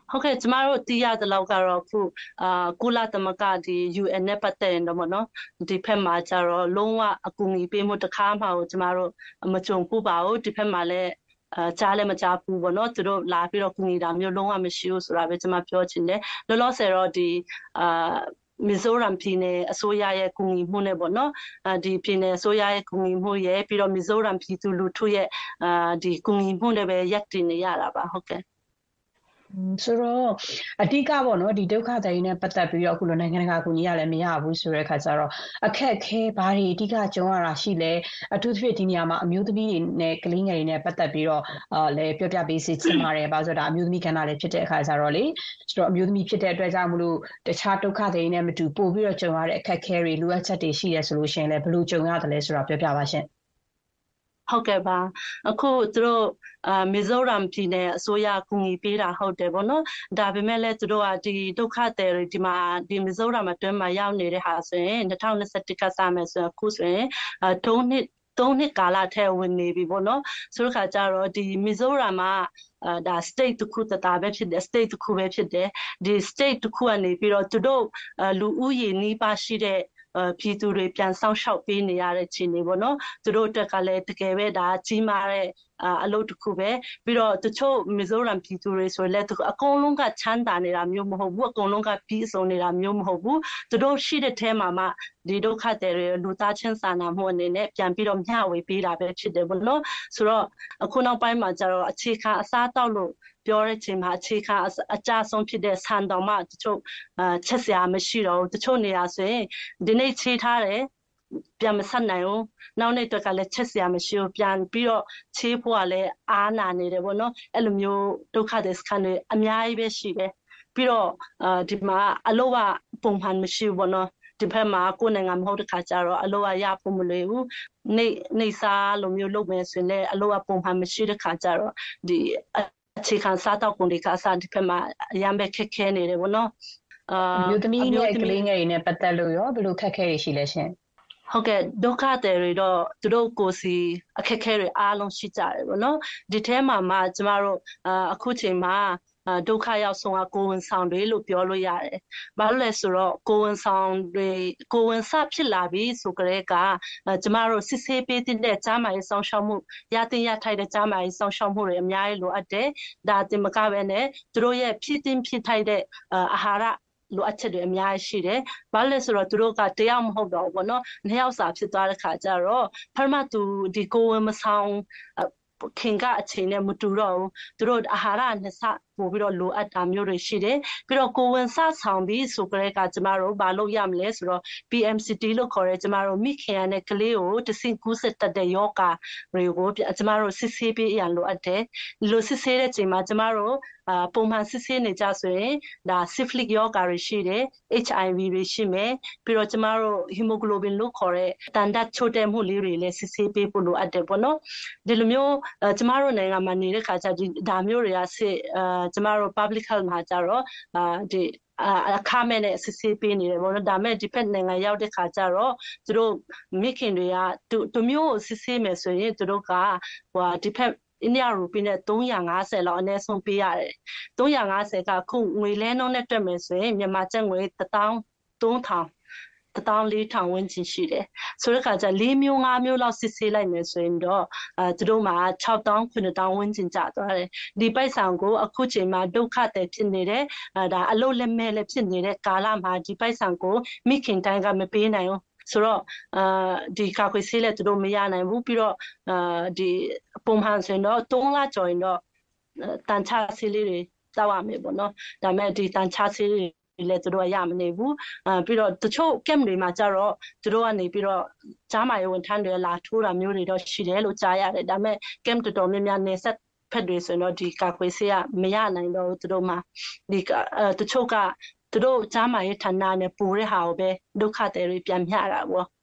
ဟုတ်ကဲ့ကျမတို့သိရတဲ့လောက်ကတော့ခုအာကုလသမဂ္ဂဒီ U N နဲ့ပတ်သက်ရင်တော့မနော်ဒီဖက်မှာကျတော့လုံးဝအကူအညီပေးမှုတစ်ခါမှကိုကျမတို့မကြုံဘူးပါဘူးဒီဖက်မှာလည်းအာကြားလည်းမကြားဘူးပေါ့နော်သူတို့လာပြီးတော့ကူညီတာမျိုးလုံးဝမရှိဘူးဆိုတာပဲကျမပြောချင်တယ်လောလောဆယ်တော့ဒီအာမီဇိုရမ်ပြည်နယ်အစိုးရရဲ့ကူညီမှုနဲ့ပေါ့နော်ဒီပြည်နယ်အစိုးရရဲ့ကူညီမှုရဲ့ပြီးတော့မီဇိုရမ်ပြည်သူလူထုရဲ့အာဒီကူညီမှုတွေပဲရပ်တည်နေရတာပါဟုတ်ကဲ့ဆိုတော့အဓိကပေါ့နော်ဒီဒုက္ခသည်တွေနဲ့ပတ်သက်ပြီးတော့အခုလိုနိုင်ငံတကာကူညီရလည်းမရဘူးဆိုတဲ့အခါကျတော့အခက်အခဲဘာတွေအဓိကကြုံရတာရှိလဲအထူးသဖြင့်ဒီနေရာမှာအမျိုးသမီးတွေနဲ့ကလေးငယ်တွေနဲ့ပတ်သက်ပြီးတော့အာလည်းပြောပြပေးစီချင်ပါတယ်ဘာလို့ဆိုတော့အမျိုးသမီးကဏ္ဍလည်းဖြစ်တဲ့အခါကျတော့လေဆိုတော့အမျိုးသမီးဖြစ်တဲ့အတွက်ကြောင့်မလို့တခြားဒုက္ခသည်တွေနဲ့မတူပို့ပြီးတော့ကြုံရတဲ့အခက်အခဲတွေလိုအပ်ချက်တွေရှိရဆိုလို့ရှိရင်လည်းဘယ်လိုကြုံရတယ်လဲဆိုတာပြောပြပါရှင်ဟုတ်ကဲ့ပါအခုသူတို့အာမီဇိုရမ်ပြည်နယ်အစိုးရကူညီပေးတာဟုတ်တယ်ပေါ့နော်ဒါပေမဲ့လည်းသူတို့ကဒီဒုက္ခသည်တွေဒီမှာဒီမီဇိုရမ်အတွင်းမှာရောက်နေတဲ့ဟာဆိုရင်၂၀၂၁ကစမယ်ဆိုအခုဆိုရင်အထုံးနှစ်သုံးနှစ်ကာလထဲဝင်နေပြီပေါ့နော်ဆိုတော့ခါကျတော့ဒီမီဇိုရမ်မှာအာဒါ state တစ်ခုတတာပဲဖြစ်တယ် state တစ်ခုပဲဖြစ်တယ်ဒီ state တစ်ခုကနေပြီးတော့သူတို့လူဦးရေနှီးပါရှိတဲ့ပြည်သူတွေပြန်ဆောင်ရှောက်ပေးနေရတဲ့ခြေနေပေါ့နော်သူတို့တက်ကလည်းတကယ်ပဲဒါကြီးမားတဲ့အလုပ်တစ်ခုပဲပြီးတော့တချို့မီဇိုရမ်ပြည်သူတွေဆိုလည်းအကုန်လုံးကချမ်းသာနေတာမျိုးမဟုတ်ဘူးအကုန်လုံးကပြီးဆုံးနေတာမျိုးမဟုတ်ဘူးသူတို့ရှိတဲ့ထဲမှာမှဒီဒုက္ခတွေလူသားချင်းစာနာမှုအနေနဲ့ပြန်ပြီးတော့မျှဝေပေးတာပဲဖြစ်တယ်ပေါ့နော်ဆိုတော့အခုနောက်ပိုင်းမှာကျတော့အခြေခံအစားတောက်လို့ပြောတဲ့ချိန်မှာအခြေခံအကြဆုံးဖြစ်တဲ့ဆန်တော်မှတချို့အာချက်စရာမရှိတော့ဘူးတချို့နေရာဆိုရင်ဒီနေ့ခြေထားတယ်ပြန်မဆက်နိုင်ဘူးနောက်နေ့တော့ကလည်းချက်စရာမရှိဘူးပြန်ပြီးတော့ခြေဖို့ကလည်းအားနာနေတယ်ပေါ့နော်အဲ့လိုမျိုးဒုက္ခတွေစခန်းတွေအများကြီးပဲရှိတယ်ပြီးတော့အာဒီမှာအလုပ်ကပုံမှန်မရှိဘူးပေါ့နော်ဒီဘက်မှာကိုယ်နိုင်ငံမဟုတ်တဲ့ခါကျတော့အလုပ်ကရဖို့မလွယ်ဘူးနေနေစားလိုမျိုးလုပ်မယ်ဆိုရင်လည်းအလုပ်ကပုံမှန်မရှိတဲ့ခါကျတော့ဒီအခြေခံစားတော့ကုန်တွေကစားဒီဘက်မှာအရန်ပဲခက်ခဲနေတယ်ပေါ့နော်အာမြို့သမီးနဲ့ကလေးငယ်တွေနဲ့ပတ်သက်လို့ရောဘယ်လိုခက်ခဲတွေရှိလဲရှင်ဟုတ်ကဲ့ဒုက္ခတွေတွေတော့သူတို့ကိုယ်စီအခက်အခဲတွေအားလုံးရှိကြတယ်ပေါ့နော်ဒီထဲမှာမှကျမတို့အခုချိန်မှာဒုက္ခရောက်ဆုံးကကိုဝန်ဆောင်တွေလို့ပြောလို့ရတယ်။ဘာလို့လဲဆိုတော့ကိုဝန်ဆောင်တွေကိုဝန်စဖြစ်လာပြီဆိုကြတဲ့ကကျမတို့စစ်ဆေးပေးတဲ့ကြားမာရေးဆောင်ရှောက်မှုရတင်ရထိုက်တဲ့ကြားမာရေးဆောင်ရှောက်မှုတွေအများကြီးလိုအပ်တယ်။ဒါတင်မကပဲနဲ့သူတို့ရဲ့ဖြစ်တင်ဖြစ်ထိုက်တဲ့အာဟာရလိုအပ်ချက်တွေအများကြီးရှိတယ်။ဘာလဲဆိုတော့သူတို့ကတယောက်မဟုတ်တော့ဘူးပေါ့နော်။နှစ်ယောက်စာဖြစ်သွားတဲ့ခါကျတော့ပထမသူဒီကိုဝန်မဆောင်ခင်ကအချိန်နဲ့မတူတော့ဘူးသူတို့အာဟာရနှစ်ဆပို့ပြီးတော့လိုအပ်တာမျိုးတွေရှိတယ်ပြီးတော့ကိုဝင်စဆောင်ပြီးဆိုကြတဲ့ကကျမတို့ဘာလုပ်ရမလဲဆိုတော့ P M C T လို့ခေါ်တဲ့ကျမတို့မိခင်ရတဲ့ကလေးကိုတဆင့်ကူးစက်တတ်တဲ့ယောဂတွေကိုကျမတို့စစ်ဆေးပေးရလိုအပ်တယ်လိုစစ်ဆေးတဲ့ချိန်မှာကျမတို့အာပုံမှန်စစ်ဆေးနေကြဆိုရင်ဒါ syphilis ယောဂတွေရှိတယ် H I V တွေရှိမယ်ပြီးတော့ကျမတို့ hemoglobin လို့ခေါ်တဲ့တန်တတ်ချို့တဲ့မှုလေးတွေလည်းစစ်ဆေးပေးဖို့လိုအပ်တယ်ပေါ့နော်ဒီလိုမျိုးကျမတို့နိုင်ငံမှာနေတဲ့ခါကျဒီဒါမျိုးတွေကစစ်အာကျမတို့ public health မှာကြတော့အာဒီအခါမဲ့နဲ့စစ်ဆေးပေးနေတယ်ပေါ့နော်ဒါမဲ့ဒီဖက်နိုင်ငံရောက်တဲ့ခါကျတော့သူတို့မိခင်တွေကသူမျိုးစစ်ဆေးမယ်ဆိုရင်သူတို့ကဟိုဒီဖက်အိန္ဒိယရူပီနဲ့သုံးရာငါးဆယ်လောက်အနည်းဆုံးပေးရတယ်သုံးရာငါးဆယ်ကခုငွေလဲနှုန်းနဲ့တွက်မယ်ဆိုရင်မြန်မာကျပ်ငွေတစ်သောင်းသုံးထောင်တစ်သောင်းလေးထောင်ဝန်းကျင်ရှိတယ်ဆိုတဲ့အခါကျလေးမျိုးငါးမျိုးလောက်စစ်ဆေးလိုက်မယ်ဆိုရင်တော့အဲသူတို့မှာခြောက်သောင်းခုနှစ်သောင်းဝန်းကျင်ကျသွားတယ်ဒီပိုက်ဆံကိုအခုချိန်မှာဒုက္ခတွေဖြစ်နေတဲ့အဲဒါအလုပ်လက်မဲ့လည်းဖြစ်နေတဲ့ကာလမှာဒီပိုက်ဆံကိုမိခင်တိုင်းကမပေးနိုင်ဘူးဆိုတော့အာဒီကာကွယ်ဆေးလည်းသူတို့မရနိုင်ဘူးပြီးတော့အာဒီပုံမှန်ဆိုရင်တော့သုံးလကျော်ရင်တော့တန်ချဆေးလေးတွေတောက်ရမယ်ပေါ့နော်ဒါမဲ့ဒီတန်ချဆေးတွေလည်းသူတို့ရမနေဘူးအာပြီးတော့တချို့ camp တွေမှာကျတော့သူတို့ကနေပြီးတော့ကြားမာရေးဝန်ထမ်းတွေလာထိုးတာမျိုးတွေတော့ရှိတယ်လို့ကြားရတယ်ဒါမဲ့ camp တော်တော်များများနေဆက်ဖက်တွေဆိုတော့ဒီကာကွယ်ဆေးကမရနိုင်တော့ဘူးသူတို့မှာဒီအဲတချို့ကသူတို့ကြားမာရေးဌာနနဲ့ပူတဲ့ဟာကိုပဲဒုက္ခတွေပြန်မျှတာပေါ့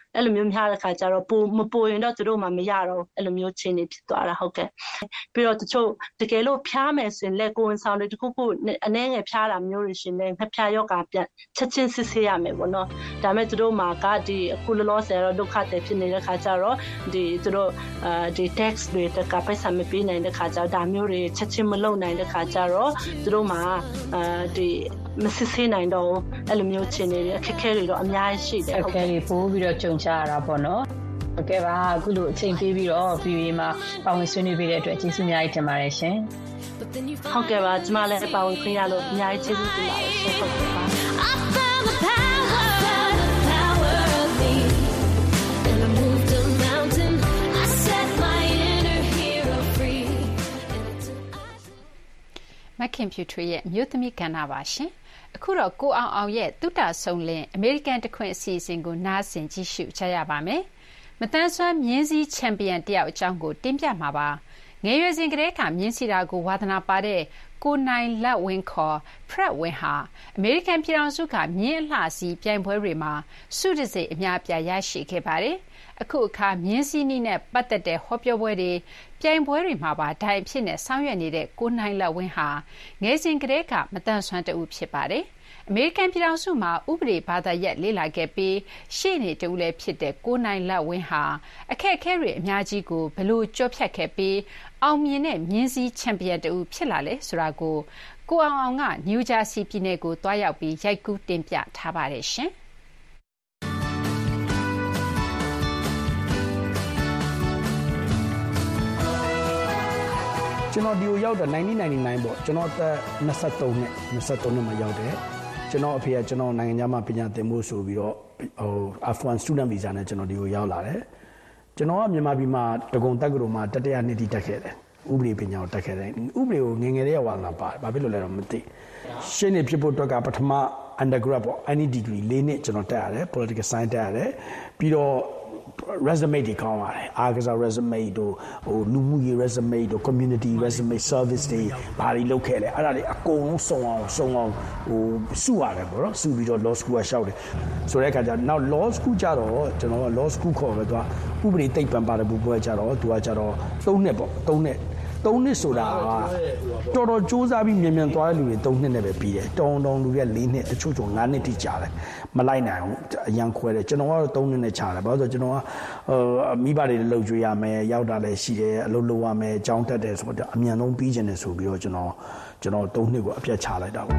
အဲ့လိုမျိုးများတဲ့ခါကျတော့ပိုမပိုရင်တော့သူတို့မှမရတော့အဲ့လိုမျိုးချင်းနေဖြစ်သွားတာဟုတ်ကဲ့ပြီးတော့တချို့တကယ်လို့ဖျားမယ်ဆိုရင်လက်ကိုယ်ဝန်ဆောင်တွေတခုခုအနည်းငယ်ဖျားတာမျိုးတွေရှင်လည်းငှက်ဖျားရောဂါပြန်ချက်ချင်းစစ်ဆေးရမယ်ပေါ့နော်ဒါမဲ့သူတို့မှာကဒီအခုလောလောဆယ်တော့ဒုက္ခတည်းဖြစ်နေတဲ့ခါကျတော့ဒီသူတို့အာဒီ tax တွေတကပိုက်ဆံမပေးနိုင်တဲ့ခါကျတော့ဒါမျိုးတွေချက်ချင်းမလုပ်နိုင်တဲ့ခါကျတော့သူတို့မှာအာဒီမစစ်ဆေးနိုင်တော့အဲ့လိုမျိုးချင်းနေအခက်အခဲတွေတော့အများကြီးရှိတယ်အခက်အခဲတွေပို့ပြီးတော့ကြုံကြရတာပေါ့နော်ဟုတ်ကဲ့ပါအခုလိုအချိန်ပေးပြီးတော့ ဗီအိုအေ မှာပါဝင်ဆွေးနွေးပေးတဲ့အတွက်ကျေးဇူးအများကြီးတင်ပါတယ်ရှင်ဟုတ်ကဲ့ပါကျွန်မလည်းပါဝင်ခွင့်ရလို့အများကြီးကျေးဇူးတင်ပါတယ်ရှင်ဟုတ်ကဲ့ပါမခင်ဖြူထွေးရဲ့မြို့သမီးကဏ္ဍပါရှင်အခုတော့ကိုအောင်အောင်ရဲ့တုတဆုံးလင်းအမေရိကန်တခွင်အစီအစဉ်ကိုနားဆင်ကြည့်ရှုကြရပါမယ်မတန်းဆွမ်းမြင်းစည်းချန်ပီယံတယောက်အကြောင်းကိုတင်ပြမှာပါငယ်ရွယ်စဉ်ကတည်းကမြင်းစီတာကိုဝါသနာပါတဲ့ကိုနိုင်လက်ဝင်းခေါ်ဖရက်ဝင်းဟာအမေရိကန်ပြည်ထောင်စုကမြင်းအလှစီးပြိုင်ပွဲတွေမှာစုတစိအများပြားရရှိခဲ့ပါတယ်အခုအခါမြင်းစည်းနီးနဲ့ပတ်သက်တဲ့ဟောပြောပွဲတွေပြိုင်ပွဲတွေမှာပါဒိုင်ဖြစ်နေဆောင်ရွက်နေတဲ့ကိုနိုင်လက်ဝင်းဟာငယ်စဉ်ကတည်းကမတန်ဆွမ်းတူဖြစ်ပါတယ်အမေရိကန်ပြည်ထောင်စုမှာဥပဒေဘာသာရပ်လေ့လာခဲ့ပြီးရှေ့နေတူလည်းဖြစ်တဲ့ကိုနိုင်လက်ဝင်းဟာအခက်အခဲတွေအများကြီးကိုဘလို့ကြော့ဖြတ်ခဲ့ပြီးအောင်မြင်တဲ့မြင်းစည်းချန်ပီယံတူဖြစ်လာလဲဆိုတာကိုကိုအောင်အောင်ကနယူးဂျာစီပြည်နယ်ကိုတွားရောက်ပြီးရိုက်ကူးတင်ပြထားပါတယ်ရှင်ကျွန်တော်ဒီကိုရောက်တာnineteen ninety-nineပေါ့ကျွန်တော်အသက်twenty-threeနှစ်twenty-threeနှစ်မှာရောက်တယ်ကျွန်တော်အဖေကကျွန်တော်နိုင်ငံခြားမှာပညာသင်ဖို့ဆိုပြီးတော့ဟို F one student visa နဲ့ကျွန်တော်ဒီကိုရောက်လာတယ်ကျွန်တော်ကမြန်မာပြည်မှာတကုံတက္ကသိုလ်မှာတတိယနှစ်တိတက်ခဲ့တယ်ဥပဒေပညာကိုတက်ခဲ့တယ်ဥပဒေကိုငယ်ငယ်လေးကဝါသနာပါတယ်ဘာဖြစ်လို့လဲတော့မသိရှင်းနေဖြစ်ဖို့အတွက်ကပထမ undergrad ပေါ့ any degree ၄နှစ်ကျွန်တော်တက်ရတယ် political science တက်ရတယ်ပြီးတော့resume တွေကောင်းပါတယ်အားကစား resume တို့ဟိုလူမှုရေး resume တို့ community resume service တွေဘာတွေလုပ်ခဲ့လဲအဲ့ဒါတွေအကုန်လုံးစုံအောင်စုံအောင်ဟိုစုရတယ်ပေါ့နော်စုပြီးတော့ law school ကရှောက်တယ်ဆိုတဲ့အခါကျတော့ now law school ကြတော့ကျွန်တော်က law school ခေါ်ပဲသူကဥပဒေသိပ္ပံပါတယ်ဘူးပွဲကြတော့သူကကြတော့သုံးနှစ်ပေါ့သုံးနှစ်သုံးနှစ်ဆိုတာကတော်တော်စူးစမ်းပြီးမြန်မြန်သွားတဲ့လူတွေသုံးနှစ်နဲ့ပဲပြီးတယ်တောင်းတောင်းလူတွေက၄နှစ်တချို့ချို့၅နှစ်ထိကြာတယ်မလိုက်နိုင်ဘူးအရန်ခွဲတယ်ကျွန်တော်ကတော့သုံးနှစ်နဲ့ကြာတယ်ဘာလို့ဆိုကျွန်တော်ကဟိုမိဘတွေလှုပ်ကြွေးရမယ်ရောက်တာလည်းရှိတယ်အလုပ်လုပ်ရမယ်ကြောင်းတက်တယ်ဆိုတော့အမြန်ဆုံးပြီးကျင်တယ်ဆိုပြီးတော့ကျွန်တော်ကျွန်တော်သုံးနှစ်ကိုအပြတ်ချလိုက်တာပေါ့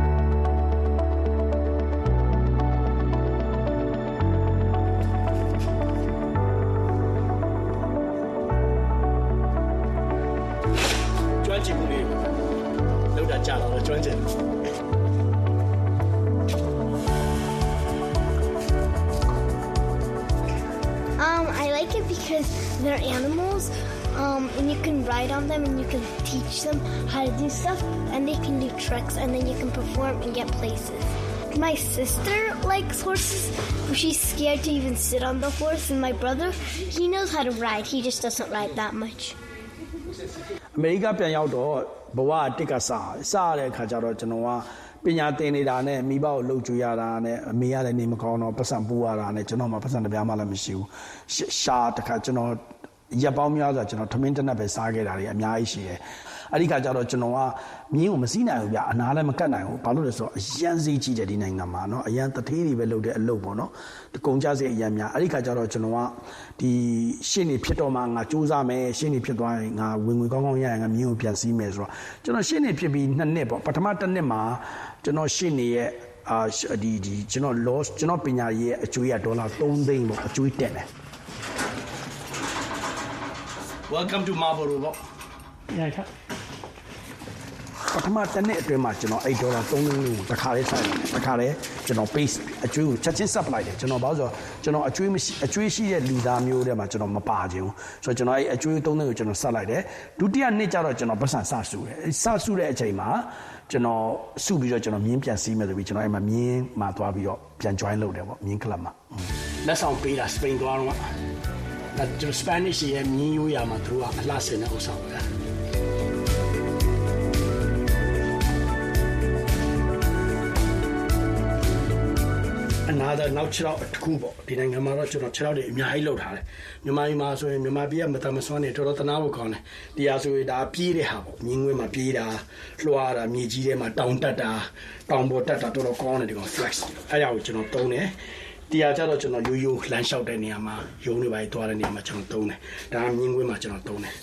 Um, I like it because they're animals, um, and you can ride on them and you can teach them how to do stuff, and they can do tricks, and then you can perform and get places. My sister likes horses, but she's scared to even sit on the horse, and my brother, he knows how to ride, he just doesn't ride that much. America ပြန်ရောက်တော့ဘဝတစ်ကစားစားတဲ့အခါကျတော့ကျွန်တော်ကပညာသင်နေတာနဲ့မိဘကိုလှုပ်ကြွေးရတာနဲ့အမေကလည်းနေမကောင်းတော့ပတ်စံပူရတာနဲ့ကျွန်တော်မှပတ်စံတစ်ပြားမှလည်းမရှိဘူးရှာတခါကျွန်တော်ရက်ပေါင်းများစွာကျွန်တော်ထမင်းတစ်နက်ပဲစားခဲ့တာတွေအများကြီးရှိတယ်အဲ့ဒီခါကျတော့ကျွန်တော်ကမြင်းကိုမစည်းနိုင်ဘူးဗျအနာလည်းမကတ်နိုင်ဘူးဘာလို့လဲဆိုတော့အရန်စည်းကြီးတယ်ဒီနိုင်ငံမှာเนาะအရန်တထေးတွေပဲလုပ်တဲ့အလုပ်ပေါ့เนาะကုန်ကြစည်အရန်များအဲ့ဒီခါကျတော့ကျွန်တော်ကဒီရှင်းနေဖြစ်တော့မှငါစူးစမ်းမယ်ရှင်းနေဖြစ်သွားရင်ငါဝင်ငွေကောင်းကောင်းရရင်ငါမြင်းကိုပြန်စည်းမယ်ဆိုတော့ကျွန်တော်ရှင်းနေဖြစ်ပြီးနှစ်နှစ်ပေါ့ပထမတစ်နှစ်မှာကျွန်တော်ရှင်းနေရဲ့အာဒီဒီကျွန်တော် loss ကျွန်တော်ပညာရေးရဲ့အကျွေးရဒေါ်လာသုံးသိန်းပေါ့အကျွေးတက်တယ် Welcome to Marlboro ပေါ့ရရပထမတစ်နှစ်အတွင်းမှာကျွန်တော်အဲ့ဒေါ်လာသုံးသိန်းကိုတစ်ခါလေးဆိုင်တယ်တစ်ခါလေးကျွန်တော် base အကျွေးကိုချက်ချင်း supply တယ်ကျွန်တော်ဘာလို့ဆိုတော့ကျွန်တော်အကျွေးမရှိအကျွေးရှိတဲ့လူသားမျိုးတွေမှာကျွန်တော်မပါခြင်းဘူးဆိုတော့ကျွန်တော်အဲ့အကျွေးသုံးသိန်းကိုကျွန်တော်ဆက်လိုက်တယ်ဒုတိယနှစ်ကျတော့ကျွန်တော်ပတ်စံစဆူတယ်စဆူတဲ့အချိန်မှာကျွန်တော်စုပြီးတော့ကျွန်တော်မြင်းပြန်စီးမယ်ဆိုပြီးကျွန်တော်အဲ့မှာမြင်းမှာသွားပြီးတော့ပြန် join လုပ်တယ်ပေါ့မြင်း club မှာလက်ဆောင်ပေးတာစပိန်သွားတော့ဒါကျွန်တော် Spanish ရဲ့မြင်းရိုးရာမှာသူကအလှဆင်တဲ့ဥစ္စာပဲ another နောက်ခြေထောက်တစ်ခုပေါ့ဒီနိုင်ငံမှာတော့ကျွန်တော်ခြေထောက်တွေအများကြီးလောက်ထားတယ်မြန်မာပြည်မှာဆိုရင်မြန်မာပြည်ကမတမဆွမ်းနေတော်တော်တနာဖို့ကောင်းတယ်တရားဆိုရင်ဒါပြေးတဲ့ဟာပေါ့မြင်းငွေးမှာပြေးတာလွှားတာမြေကြီးထဲမှာတောင်တက်တာတောင်ပေါ်တက်တာတော်တော်ကောင်းတယ်ဒီကောင် flex အဲ့ဒါကိုကျွန်တော်သုံးတယ်တရားကြတော့ကျွန်တော်ရိုးရိုးလမ်းလျှောက်တဲ့နေရာမှာရုံးတွေပိုင်းသွားတဲ့နေရာမှာကျွန်တော်သုံးတယ်ဒါကမြင်းငွေးမှာကျွန်တော်သုံးတယ်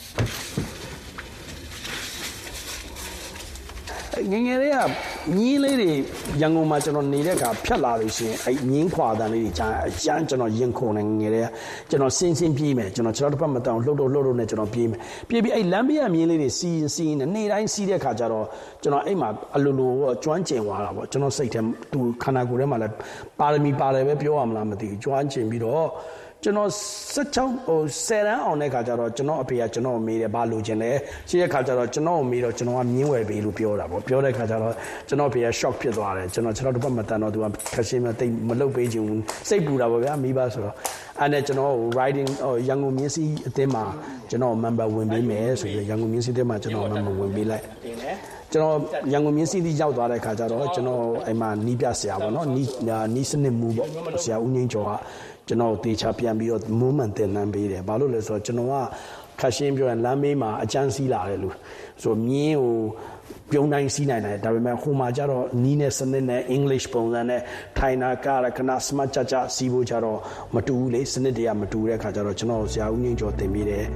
ငငယ်လေးကမြင်းလေးတွေရန်ကုန်မှာကျွန်တော်နေတဲ့အခါဖြတ်လာလို့ရှိရင်အဲမြင်းခွာတန်းလေးတွေကြာအကျန်းကျွန်တော်ရင်ခုန်နေငယ်လေးကျွန်တော်စင်းစင်းပြေးမယ်ကျွန်တော်ခြေထောက်တစ်ဖက်မတောင်လှုပ်တော့လှုပ်တော့နဲ့ကျွန်တော်ပြေးမယ်ပြေးပြီးအဲလမ်းဘေးကမြင်းလေးတွေစီးစီးနေနေ့တိုင်းစီးတဲ့အခါကျတော့ကျွန်တော်အဲ့မှာအလိုလိုကျွမ်းကျင်သွားတာပေါ့ကျွန်တော်စိတ်ထဲသူခန္ဓာကိုယ်ထဲမှာလည်းပါရမီပါတယ်ပဲပြောရမလားမသိဘူးကျွမ်းကျင်ပြီးတော့ကျွန်တော်16ဟိုဆယ်တန်းအောင်တဲ့ခါကျတော့ကျွန်တော်အဖေကကျွန်တော်မေးတယ်ဘာလို့ခြင်းလဲရှိတဲ့ခါကျတော့ကျွန်တော်မေးတော့ကျွန်တော်ကမြင်းဝယ်ပေးလို့ပြောတာပေါ့ပြောတဲ့ခါကျတော့ကျွန်တော်အဖေက shock ဖြစ်သွားတယ်ကျွန်တော်ကျွန်တော်တစ်ပတ်မတန်တော့သူကခက်ရှင်းမသိမလုပ်ပေးချင်ဘူးစိတ်ပူတာပေါ့ဗျာမိဘဆိုတော့အဲ့နဲ့ကျွန်တော် riding ဟိုရန်ကုန်မြင်းစီအသင်းမှာကျွန်တော် member ဝင်ပေးမယ်ဆိုပြီးရန်ကုန်မြင်းစီအသင်းမှာကျွန်တော် member ဝင်ပေးလိုက်ကျွန်တော်ရန်ကုန်မြင်းစီတီရောက်သွားတဲ့ခါကျတော့ကျွန်တော်အိမ်မှာနီးပြဆရာပေါ့နော်နီးနီးစနစ်မှုပေါ့ဆရာဦးငင်းကျော်ကကျွန်တော်တေချာပြန်ပြီးတော့ movement တင်နှံပေးတယ်ဘာလို့လဲဆိုတော့ကျွန်တော်ကခက်ရှင်းပြောရင်လမ်းမေးမှာအကျန်းစီးလာတယ်လို့ဆိုမြင်းကိုပြုံးတိုင်းစီးနိုင်တယ်ဒါပေမဲ့ဟိုမှာကျတော့နီးနဲ့စနစ်နဲ့ English ပုံစံနဲ့ထိုင်နာကရခဏ smart ကြကြစီးဖို့ကျတော့မတူဘူးလေစနစ်တွေကမတူတဲ့ခါကျတော့ကျွန်တော်ဆရာဦးငင်းကျော်တင်ပေးတယ်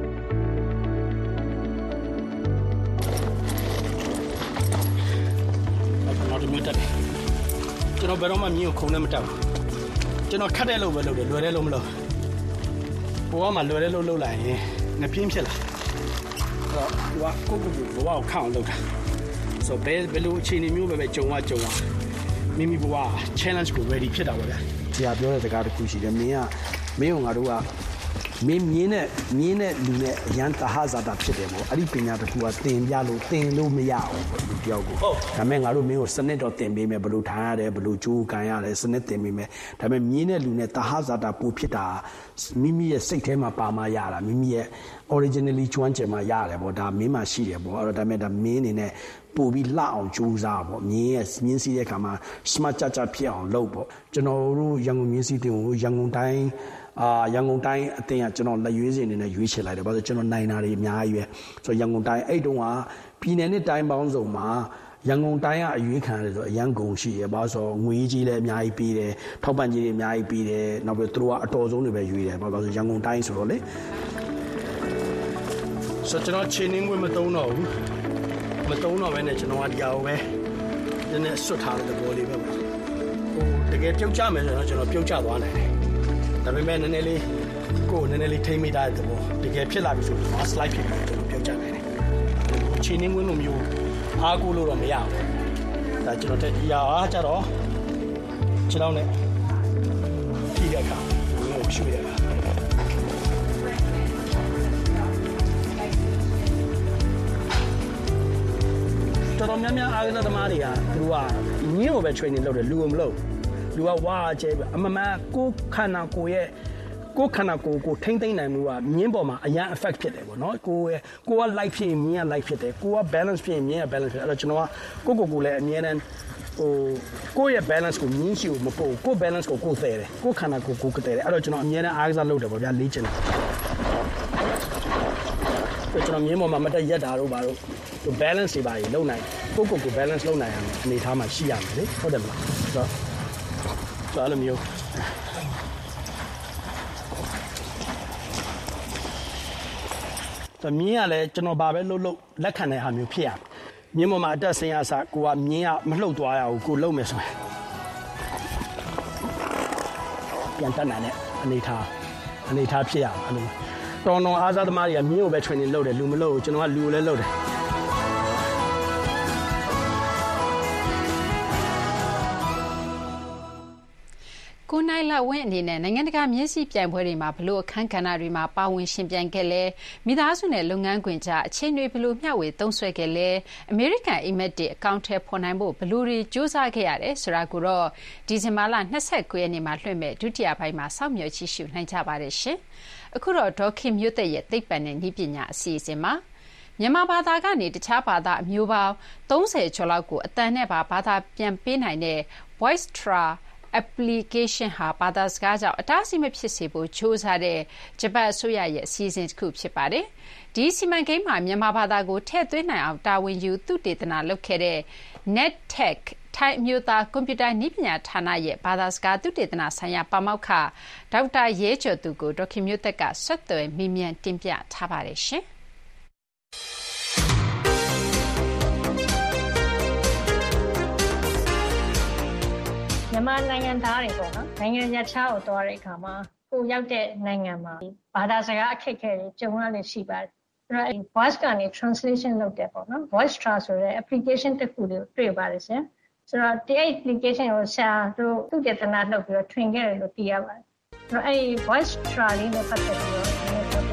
ကျွန်တော်ဘယ်တော့မှမြင်းကိုခုံနဲ့မတက်ဘူးကျွန်တော်ခတ်တဲ့လို့ပဲလုပ်တယ်လွယ်တဲ့လို့မလုပ်ဘောကမှလွယ်တဲ့လို့လုပ်လိုက်ရင်ငပြင်းဖြစ်လာတော့သူကကိုကိုကိုဘောကိုခန့်အောင်လုပ်တာဆိုဘယ်ဘယ်လိုအခြေအနေမျိုးပဲပဲကြုံရကြုံရမိမိဘဝ challenge ကို ready ဖြစ်တာပေါ့ဗျာဆရာပြောတဲ့စကားတစ်ခုရှိတယ်မင်းကမင်းကငါတို့ကမင်းမြင်းနဲ့မြင်းနဲ့လူနဲ့ရန်တဟဇာတာဖြစ်တယ်ပေါ့အဲ့ဒီပညာတစ်ခုကတင်ပြလို့တင်လို့မရဘူးပေါ့လူတယောက်ကိုဒါပေမဲ့ငါတို့မင်းကိုစနစ်တော့တင်ပေးမယ်ဘယ်လိုထားရတယ်ဘယ်လိုကြိုးကန်ရတယ်စနစ်တင်ပေးမယ်ဒါပေမဲ့မြင်းနဲ့လူနဲ့တဟဇာတာပို့ဖြစ်တာမိမိရဲ့စိတ်ထဲမှာပါမှရတာမိမိရဲ့ originally ကျွမ်းကျင်မှရတယ်ပေါ့ဒါမင်းမှရှိတယ်ပေါ့အဲ့တော့ဒါပေမဲ့ဒါမင်းအနေနဲ့ပို့ပြီးလှအောင်ကြိုးစားပေါ့မြင်းရဲ့မြင်းစီးတဲ့ခါမှာ smart ကြကြဖြစ်အောင်လုပ်ပေါ့ကျွန်တော်တို့ရန်ကုန်မြင်းစီးတင်ကိုရန်ကုန်တိုင်းအာရန်ကုန်တိုင်းအတင်းကကျွန်တော်လက်ရွေးစင်နေနဲ့ရွေးချယ်လိုက်တယ်ဘာလို့ကျွန်တော်နိုင်တာတွေအများကြီးပဲဆိုတော့ရန်ကုန်တိုင်းအဲ့တုန်းကပြည်နယ်နဲ့တိုင်းပေါင်းစုံမှာရန်ကုန်တိုင်းကအရွေးခံရတယ်ဆိုအရန်ကုန်ရှိရဘာလို့ဆိုငွေကြီးလည်းအများကြီးပေးတယ်ထောက်ပံ့ကြီးတွေအများကြီးပေးတယ်နောက်ပြီးသူတို့ကအတော်ဆုံးတွေပဲရွေးတယ်ဘာလို့ဆိုရန်ကုန်တိုင်းဆိုတော့လေဆိုတော့ကျွန်တော်ချင်းင်းငွေမတုံးတော့ဘူးမတုံးတော့ပဲနဲ့ကျွန်တော်ကဒီအောင်ပဲနည်းနည်းဆွတ်ထားတဲ့ဘောလေးပဲဟိုတကယ်ပြုတ်ကြမယ်ဆိုတော့ကျွန်တော်ပြုတ်ကြသွားနိုင်တယ်ဒါပေမဲ့နည်းနည်းလေးကိုယ်နည်းနည်းလေးထိမ့်မိတာတဲ့ဘောတကယ်ဖြစ်လာပြီဆိုတော့ slide ဖြစ်ပြီးကျွန်တော်ပြောကြနိုင်တယ်။ချင်းင်းဝင်းလိုမျိုးအားကိုလို့တော့မရဘူး။ဒါကျွန်တော်တက်ဒီအားကြတော့ခြေထောက်နဲ့ဖြီးရတာဘယ်လိုရှိရလဲတော်တော်များများအားကစားသမားတွေကသူကညင်းကိုပဲ training လုပ်တယ်လူကိုမလုပ်လူကဝါကျဲအမမကိုခန္ဓာကိုယ်ရဲ့ကိုခန္ဓာကိုယ်ကိုထိမ့်သိမ့်နိုင်မှုကမြင်းပေါ်မှာအရန် effect ဖြစ်တယ်ပေါ့နော်ကိုယ်ကိုက light ဖြစ်ရင်မြင်းက light ဖြစ်တယ်ကိုက balance ဖြစ်ရင်မြင်းက balance ဖြစ်အဲ့တော့ကျွန်တော်ကကိုကိုကိုလည်းအမြဲတမ်းဟိုကိုရဲ့ balance ကိုမြင်းရှိကိုမပို့ကို balance ကိုကိုသဲတယ်ကိုခန္ဓာကိုယ်ကိုကသဲတယ်အဲ့တော့ကျွန်တော်အမြဲတမ်းအားကစားလုပ်တယ်ပေါ့ဗျာလေ့ကျင့်တယ်ကျွန်တော်မြင်းပေါ်မှာမတက်ရက်တာတော့ဘာလို့သူ balance တွေပါရင်လုံနိုင်ကိုကိုကို balance လုံနိုင်ရမယ်အနေထားမှာရှိရမယ်လေဟုတ်တယ်မလားဆိုတော့ဆိုအဲ့လိုမျိုးသမီးကလည်းကျွန်တော်ဘာပဲလှုပ်လှုပ်လက်ခံတဲ့ဟာမျိုးဖြစ်ရမြင်းပေါ်မှာအတက်ဆင်းရစကိုကမြင်းကမလှုပ်သွားရဘူးကိုလှုပ်မယ်ဆိုရင်ပြန်တက်နိုင်တဲ့အနေထားအနေထားဖြစ်ရအဲ့လိုတော်တော်အားစားသမားတွေကမြင်းကိုပဲ training လုပ်တယ်လူမလုပ်ဘူးကျွန်တော်ကလူကိုလည်းလုပ်တယ်ကိုနိုင်လဝင်းအနေနဲ့နိုင်ငံတကာမျက်စိပြိုင်ပွဲတွေမှာဘလို့အခန်းကဏ္ဍတွေမှာပါဝင်ရှင်ပြိုင်ခဲ့လဲမိသားစုနဲ့လုပ်ငန်းခွင်ကြားအချိန်တွေဘလို့မျှဝေသုံးစွဲခဲ့လဲအမေရိကန်အိမ်မက်တွေအကောင့်ထဲပေါ်နိုင်ဖို့ဘလို့တွေစူးစမ်းခဲ့ရတယ်ဆိုတာကိုတော့ဒီဇင်ဘာလ၂၉ရက်နေ့မှာလွှင့်မဲ့ဒုတိယပိုင်းမှာစောင့်မျှော်ကြည့်ရှုနိုင်ကြပါတယ်ရှင်အခုတော့ဒေါခင်မျိုးသက်ရဲ့သိပ္ပံနဲ့နည်းပညာအစီအစဉ်မှာမြန်မာဘာသာကနေတခြားဘာသာအမျိုးပေါင်း၃၀ကျော်လောက်ကိုအတန်နဲ့ပါဘာသာပြန်ပေးနိုင်တဲ့ Voice Tra application ဟာဘာသာစကားကြောင့်အတားအဆီးမဖြစ်စေဖို့ကြိုးစားတဲ့ဂျပန်အစိုးရရဲ့အစီအစဉ်တစ်ခုဖြစ်ပါတယ်။ဒီစီမံကိန်းမှာမြန်မာဘာသာကိုထည့်သွင်းနိုင်အောင်တာဝန်ယူသုတေသနလုပ်ခဲ့တဲ့ NetTech ထိုင်းမျိုးသားကွန်ပျူတာနည်းပညာဌာနရဲ့ဘာသာစကားသုတေသနဆိုင်ရာပါမောက္ခဒေါက်တာရဲကျော်သူကိုဒေါခင်မျိုးသက်ကဆက်သွယ်မေးမြန်းတင်ပြထားပါတယ်ရှင်။မြန်မာနိုင်ငံသားတွေပေါ့နော်နိုင်ငံရပ်ခြားကိုသွားတဲ့အခါမှာကိုရောက်တဲ့နိုင်ငံမှာဘာသာစကားအခက်အခဲတွေကြုံရလေရှိပါတယ်အဲ့တော့ voice ကနေ translation လုပ်တယ်ပေါ့နော် voice transfer ဆိုတဲ့ application တစ်ခုလေးတွေ့ပါတယ်ဆရာဆိုတော့ဒီ application ကိုဆရာတို့သူ့ဒေသနာလုပ်ပြီးတော့ train ခဲ့တယ်လို့သိရပါတယ်အဲ့တော့အဲ့ voice transfer လေးနဲ့ပတ်သက်ပြီးတော့နည်းနည်းပြောပြ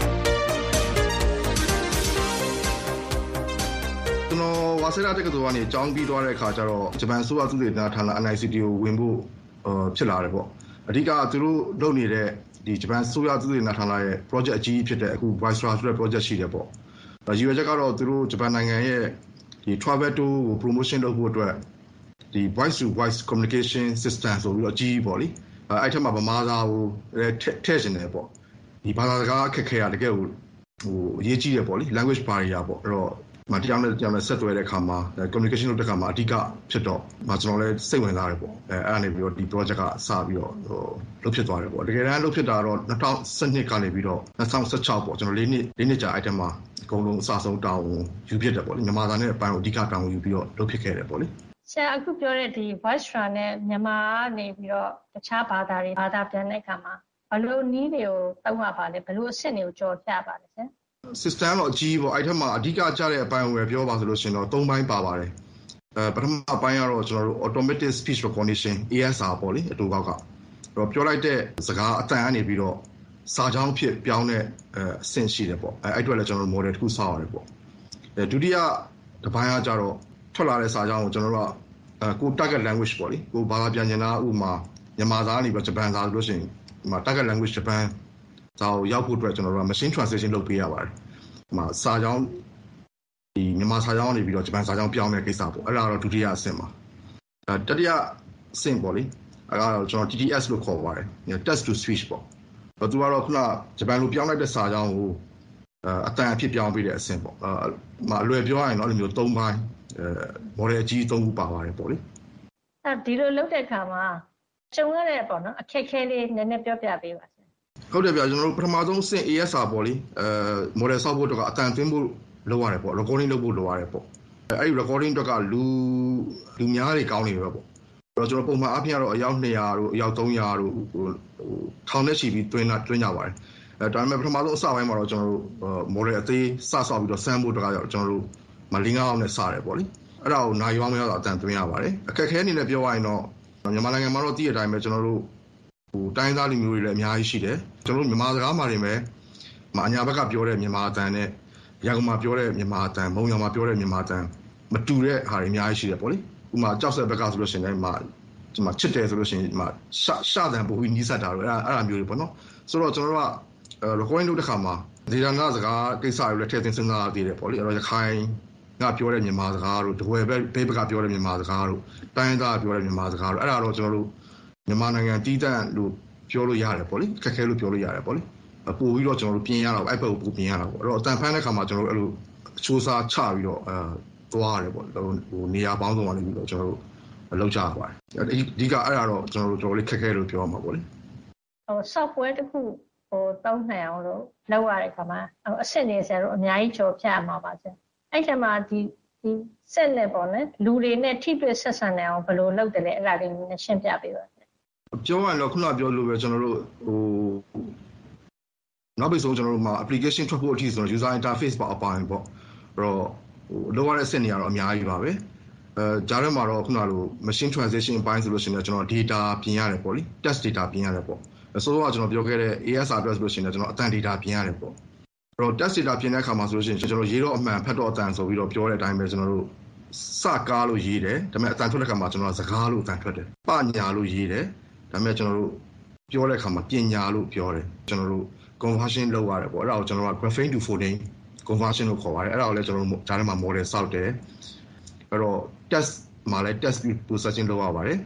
ကျွန်တော်ဝါဆရာတက္ကသိုလ်ကနေကျောင်းပြီးသွားတဲ့အခါကျတော့ဂျပန်ဆိုရသုတေသနဌာန N I C T ကိုဝင်ဖို့ဖြစ်လာတယ်ပေါ့အဓိကသူတို့လုပ်နေတဲ့ဒီဂျပန်ဆိုရသုတေသနဌာနရဲ့ project အကြီးဖြစ်တဲ့အခု Voice Transfer ဆိုတဲ့ project ရှိတယ်ပေါ့ရည်ရွယ်ချက်ကတော့သူတို့ဂျပန်နိုင်ငံရဲ့ဒီ travel tour ကို promotion လုပ်ဖို့အတွက်ဒီ voice to voice communication system ဆိုပြီးတော့အကြီးပေါ့လေအဲ့ထက်မှာဗမာစာကိုထည့်ရှင်တယ်ပေါ့ဒီဘာသာစကားအခက်ခဲရတကယ်ကိုဟိုအရေးကြီးတယ်ပေါ့လေ language barrier ပေါ့အဲ့တော့မတရားနဲ့တရားနဲ့ဆက်သွယ်တဲ့အခါမှာ communication လုပ်တဲ့အခါမှာအဓိကဖြစ်တော့မကျွန်တော်လည်းစိတ်ဝင်စားတယ်ပေါ့အဲအဲ့ဒါနေပြီးတော့ဒီ project ကစပြီးတော့ဟိုလုပ်ဖြစ်သွားတယ်ပေါ့တကယ်တမ်းလုပ်ဖြစ်တာတော့၂၀၁၂ကနေပြီးတော့၂၀၁၆ပေါ့ကျွန်တော်လေးနှစ်လေးနှစ်ကြာ item မှာအကုန်လုံးအစဆုံးတောင်းယူဖြစ်တယ်ပေါ့လေမြန်မာသားနဲ့အပိုင်းကိုအဓိကတောင်းယူပြီးတော့လုပ်ဖြစ်ခဲ့တယ်ပေါ့လေဆရာအခုပြောတဲ့ဒီ voice transfer နဲ့မြန်မာနေပြီးတော့တခြားဘာသာတွေဘာသာပြန်တဲ့အခါမှာဘယ်လိုနည်းတွေကိုတောင်းရပါလဲဘယ်လိုအဆင့်တွေကိုကြော်ပြပါလဲဆရာ system တော့အကြီးပေါ့အဲ့ထက်မှာအဓိကကျတဲ့အပိုင်းကိုပဲပြောပါဆိုလို့ရှိရင်တော့သုံးပိုင်းပါပါတယ်အဲပထမအပိုင်းကတော့ကျွန်တော်တို့ automatic speech recognition A S R ပေါ့လေအတူကောက်ကအဲ့တော့ပြောလိုက်တဲ့စကားအတန်ကနေပြီးတော့စာကြောင်းဖြစ်ပြောင်းတဲ့အဆင့်ရှိတယ်ပေါ့အဲအဲ့အတွက်လည်းကျွန်တော်တို့ model တစ်ခုစောက်ရတယ်ပေါ့အဲဒုတိယတစ်ပိုင်းကကျတော့ထွက်လာတဲ့စာကြောင်းကိုကျွန်တော်တို့ကအဲကို target language ပေါ့လေကိုဘာသာပြန်နေတာဥပမာမြန်မာစာကနေပြီးဂျပန်စာဆိုလို့ရှိရင်ဒီမှာ target language ဂျပန်စာကိုရောက်ဖို့အတွက်ကျွန်တော်တို့က machine translation လုပ်ပေးရပါတယ်။ဟိုမှာစာကြောင်းဒီမြန်မာစာကြောင်းကနေပြီးတော့ဂျပန်စာကြောင်းပြောင်းတဲ့ကိစ္စပေါ့အဲ့ဒါတော့ဒုတိယအဆင့်ပါ။အဲတတိယအဆင့်ပေါ့လေအဲ့ဒါတော့ကျွန်တော် T T S လို့ခေါ်ပါတယ်။ text to speech ပေါ့။သူကတော့ခုနဂျပန်လိုပြောင်းလိုက်တဲ့စာကြောင်းကိုအတန်အဖြစ်ပြောင်းပေးတဲ့အဆင့်ပေါ့။အဲအလွယ်ပြောရရင်တော့အဲ့လိုမျိုးသုံးပိုင်းအဲ model အကြီးသုံးခုပါပါတယ်ပေါ့လေ။အဲဒီလိုလုပ်တဲ့အခါမှာကျုံရတဲ့ပေါ့နော်အခက်အခဲလေးနည်းနည်းပြောပြပေးပါဟုတ်တယ်ဗျာကျွန်တော်တို့ပထမဆုံးအဆင့် A S R ပေါ့လေအဲ model ဆောက်ဖို့တော့အတန်သွင်းဖို့လုပ်ရတယ်ပေါ့ recording လုပ်ဖို့လုပ်ရတယ်ပေါ့အဲဒီ recording တော့ကလူလူများတွေကောင်းနေပဲပေါ့အဲ့တော့ကျွန်တော်ပုံမှန်အပြင်ကတော့အယောက်နှစ်ရာတို့အယောက်သုံးရာတို့ဟိုထောင်နဲ့ချီပြီးတွင်းတွင်းကြပါတယ်အဲဒါပေမဲ့ပထမဆုံးအစပိုင်းမှာတော့ကျွန်တော်တို့ model အသေးစဆောက်ပြီးတော့ sample တော့ကကျွန်တော်တို့မလင်းကားအောင်နဲ့စတယ်ပေါ့လေအဲ့ဒါကိုနိုင်ရောင်းမရတော့အတန်သွင်းရပါတယ်အခက်ခဲအနေနဲ့ပြောရရင်တော့မြန်မာနိုင်ငံမှာတော့တည်တဲ့အတိုင်းပဲကျွန်တော်တို့ဟိုတိုင်းသားလူမျိုးတွေလည်းအများကြီးရှိတယ်ကျွန်တော်တို့မြန်မာစကားမှာတွေပဲမအညာဘက်ကပြောတဲ့မြန်မာအတန်နဲ့ရန်ကုန်မှာပြောတဲ့မြန်မာအတန်မုံရွာမှာပြောတဲ့မြန်မာအတန်မတူတဲ့ဟာတွေအများကြီးရှိတယ်ပေါ့လေဥပမာကြောက်ဆက်ဘက်ကဆိုလို့ရှိရင်လည်းဒီမှာချစ်တယ်ဆိုလို့ရှိရင်ဒီမှာရှရှတန်ပိုပြီးနီးစပ်တာတော့အဲ့အဲ့လိုမျိုးတွေပေါ့နော်ဆိုတော့ကျွန်တော်တို့က recording လုပ်တဲ့ခါမှာဒေတာနာစကားကိစ္စတွေလည်းထည့်သွင်းစဉ်းစားရသေးတယ်ပေါ့လေအဲ့တော့ရခိုင်ကပြောတဲ့မြန်မာစကားတို့တကွယ်ပဲဘေးဘက်ကပြောတဲ့မြန်မာစကားတို့တိုင်းသားပြောတဲ့မြန်မာစကားတို့အဲ့ဒါတော့ကျွန်တော်တို့မြန်မာနိုင်ငံတီးတန့်လို့ပြောလို့ရတယ်ပေါ့လေခက်ခဲလို့ပြောလို့ရတယ်ပေါ့လေပို့ပြီးတော့ကျွန်တော်တို့ပြင်ရတော့အဲ့ဘက်ကိုပို့ပြင်ရတာပေါ့အဲ့တော့အတန်ဖမ်းတဲ့ခါမှာကျွန်တော်တို့အဲ့လိုအချိုးစားချပြီးတော့အဲသွားရတယ်ပေါ့ဟိုနေရာပေါင်းစုံကနေပြီးတော့ကျွန်တော်တို့လောက်ကြရပါတယ်အဓိကအဲ့ဒါတော့ကျွန်တော်တို့တော်တော်လေးခက်ခဲလို့ပြောရမှာပေါ့လေဟို software တခုဟိုတောင်းနိုင်အောင်လို့လောက်ရတဲ့ခါမှာအဆင့်နေဆရာတို့အများကြီးကြော်ဖြတ်မှာပါဆရာအဲ့ကျမှဒီဒီစက်နဲ့ပေါ့နော်လူတွေနဲ့ထိတွေ့ဆက်ဆံနေအောင်ဘယ်လိုလုပ်တယ်လဲအဲ့ဒါလေးနည်းရှင်းပြပေးပါပြောရရင်တော့ခုနပြောလို့ပဲကျွန်တော်တို့ဟိုနောက်ပြီးဆုံးကျွန်တော်တို့မှာ application ထွက်ဖို့အထိဆိုတော့ user interface ပါအပိုင်းပေါ့အဲ့တော့ဟိုလောရတဲ့စက်နေရတော့အများကြီးပါပဲအဲကြားထဲမှာတော့ခုနလို machine translation အပိုင်းဆိုလို့ရှိရင်ကျွန်တော် data ပြင်ရတယ်ပေါ့လေ text data ပြင်ရတယ်ပေါ့ဆိုတော့ကျွန်တော်ပြောခဲ့တဲ့ A S R ပြောဆိုလို့ရှိရင်ကျွန်တော်အတန် data ပြင်ရတယ်ပေါ့အဲ့တော့ text data ပြင်တဲ့အခါမှာဆိုလို့ရှိရင်ကျွန်တော်ရေးတော့အမှန်ဖတ်တော့အတန်ဆိုပြီးတော့ပြောတဲ့အတိုင်းပဲကျွန်တော်တို့စကားလို့ရေးတယ်ဒါပေမဲ့အတန်ထွက်တဲ့အခါမှာကျွန်တော်စကားလို့အတန်ထွက်တယ်ပညာလို့ရေးတယ်ဒါပေမဲ့ကျွန်တော်တို့ပြောတဲ့အခါမှာပညာလို့ပြောတယ်ကျွန်တော်တို့ conversion လုပ်ရတယ်ပေါ့အဲ့ဒါကိုကျွန်တော်က graphing to phoneme conversion လို့ခေါ်ပါတယ်အဲ့ဒါကိုလည်းကျွန်တော်တို့ဒါထဲမှာ model စောက်တယ်အဲ့တော့ test မှာလည်း test processing လုပ်ရပါတယ်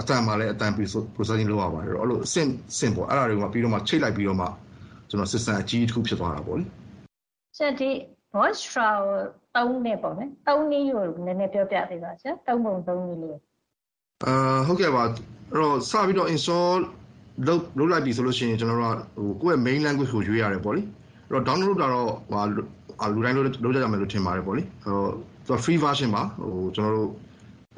အတန်မှလည်းအတန် processing လုပ်ရပါတယ်အဲ့လိုအဆင့်ဆင့်ပေါ့အဲ့ဒါတွေကပြီးတော့မှချိတ်လိုက်ပြီးတော့မှကျွန်တော် system အကြီးတစ်ခုဖြစ်သွားတာပေါ့လေဆရာဒီ voice trial သုံးနေပေါ့နော်သုံးနည်းကိုနည်းနည်းပြောပြပေးပါဆရာသုံးပုံသုံးနည်းလေးအာဟုတ်ကဲ့ပါအဲ့တော့စပြီးတော့ install လုပ်လုပ်လိုက်ပြီဆိုလို့ရှိရင်ကျွန်တော်တို့ကဟိုကိုယ့်ရဲ့ main language ကိုရွေးရတယ်ပေါ့လေအဲ့တော့ download တာတော့ဟိုလူတိုင်းလုပ်လုပ်ကြရမယ်လို့ထင်ပါတယ်ပေါ့လေအဲ့တော့သူက free version ပါဟိုကျွန်တော်တို့အဲ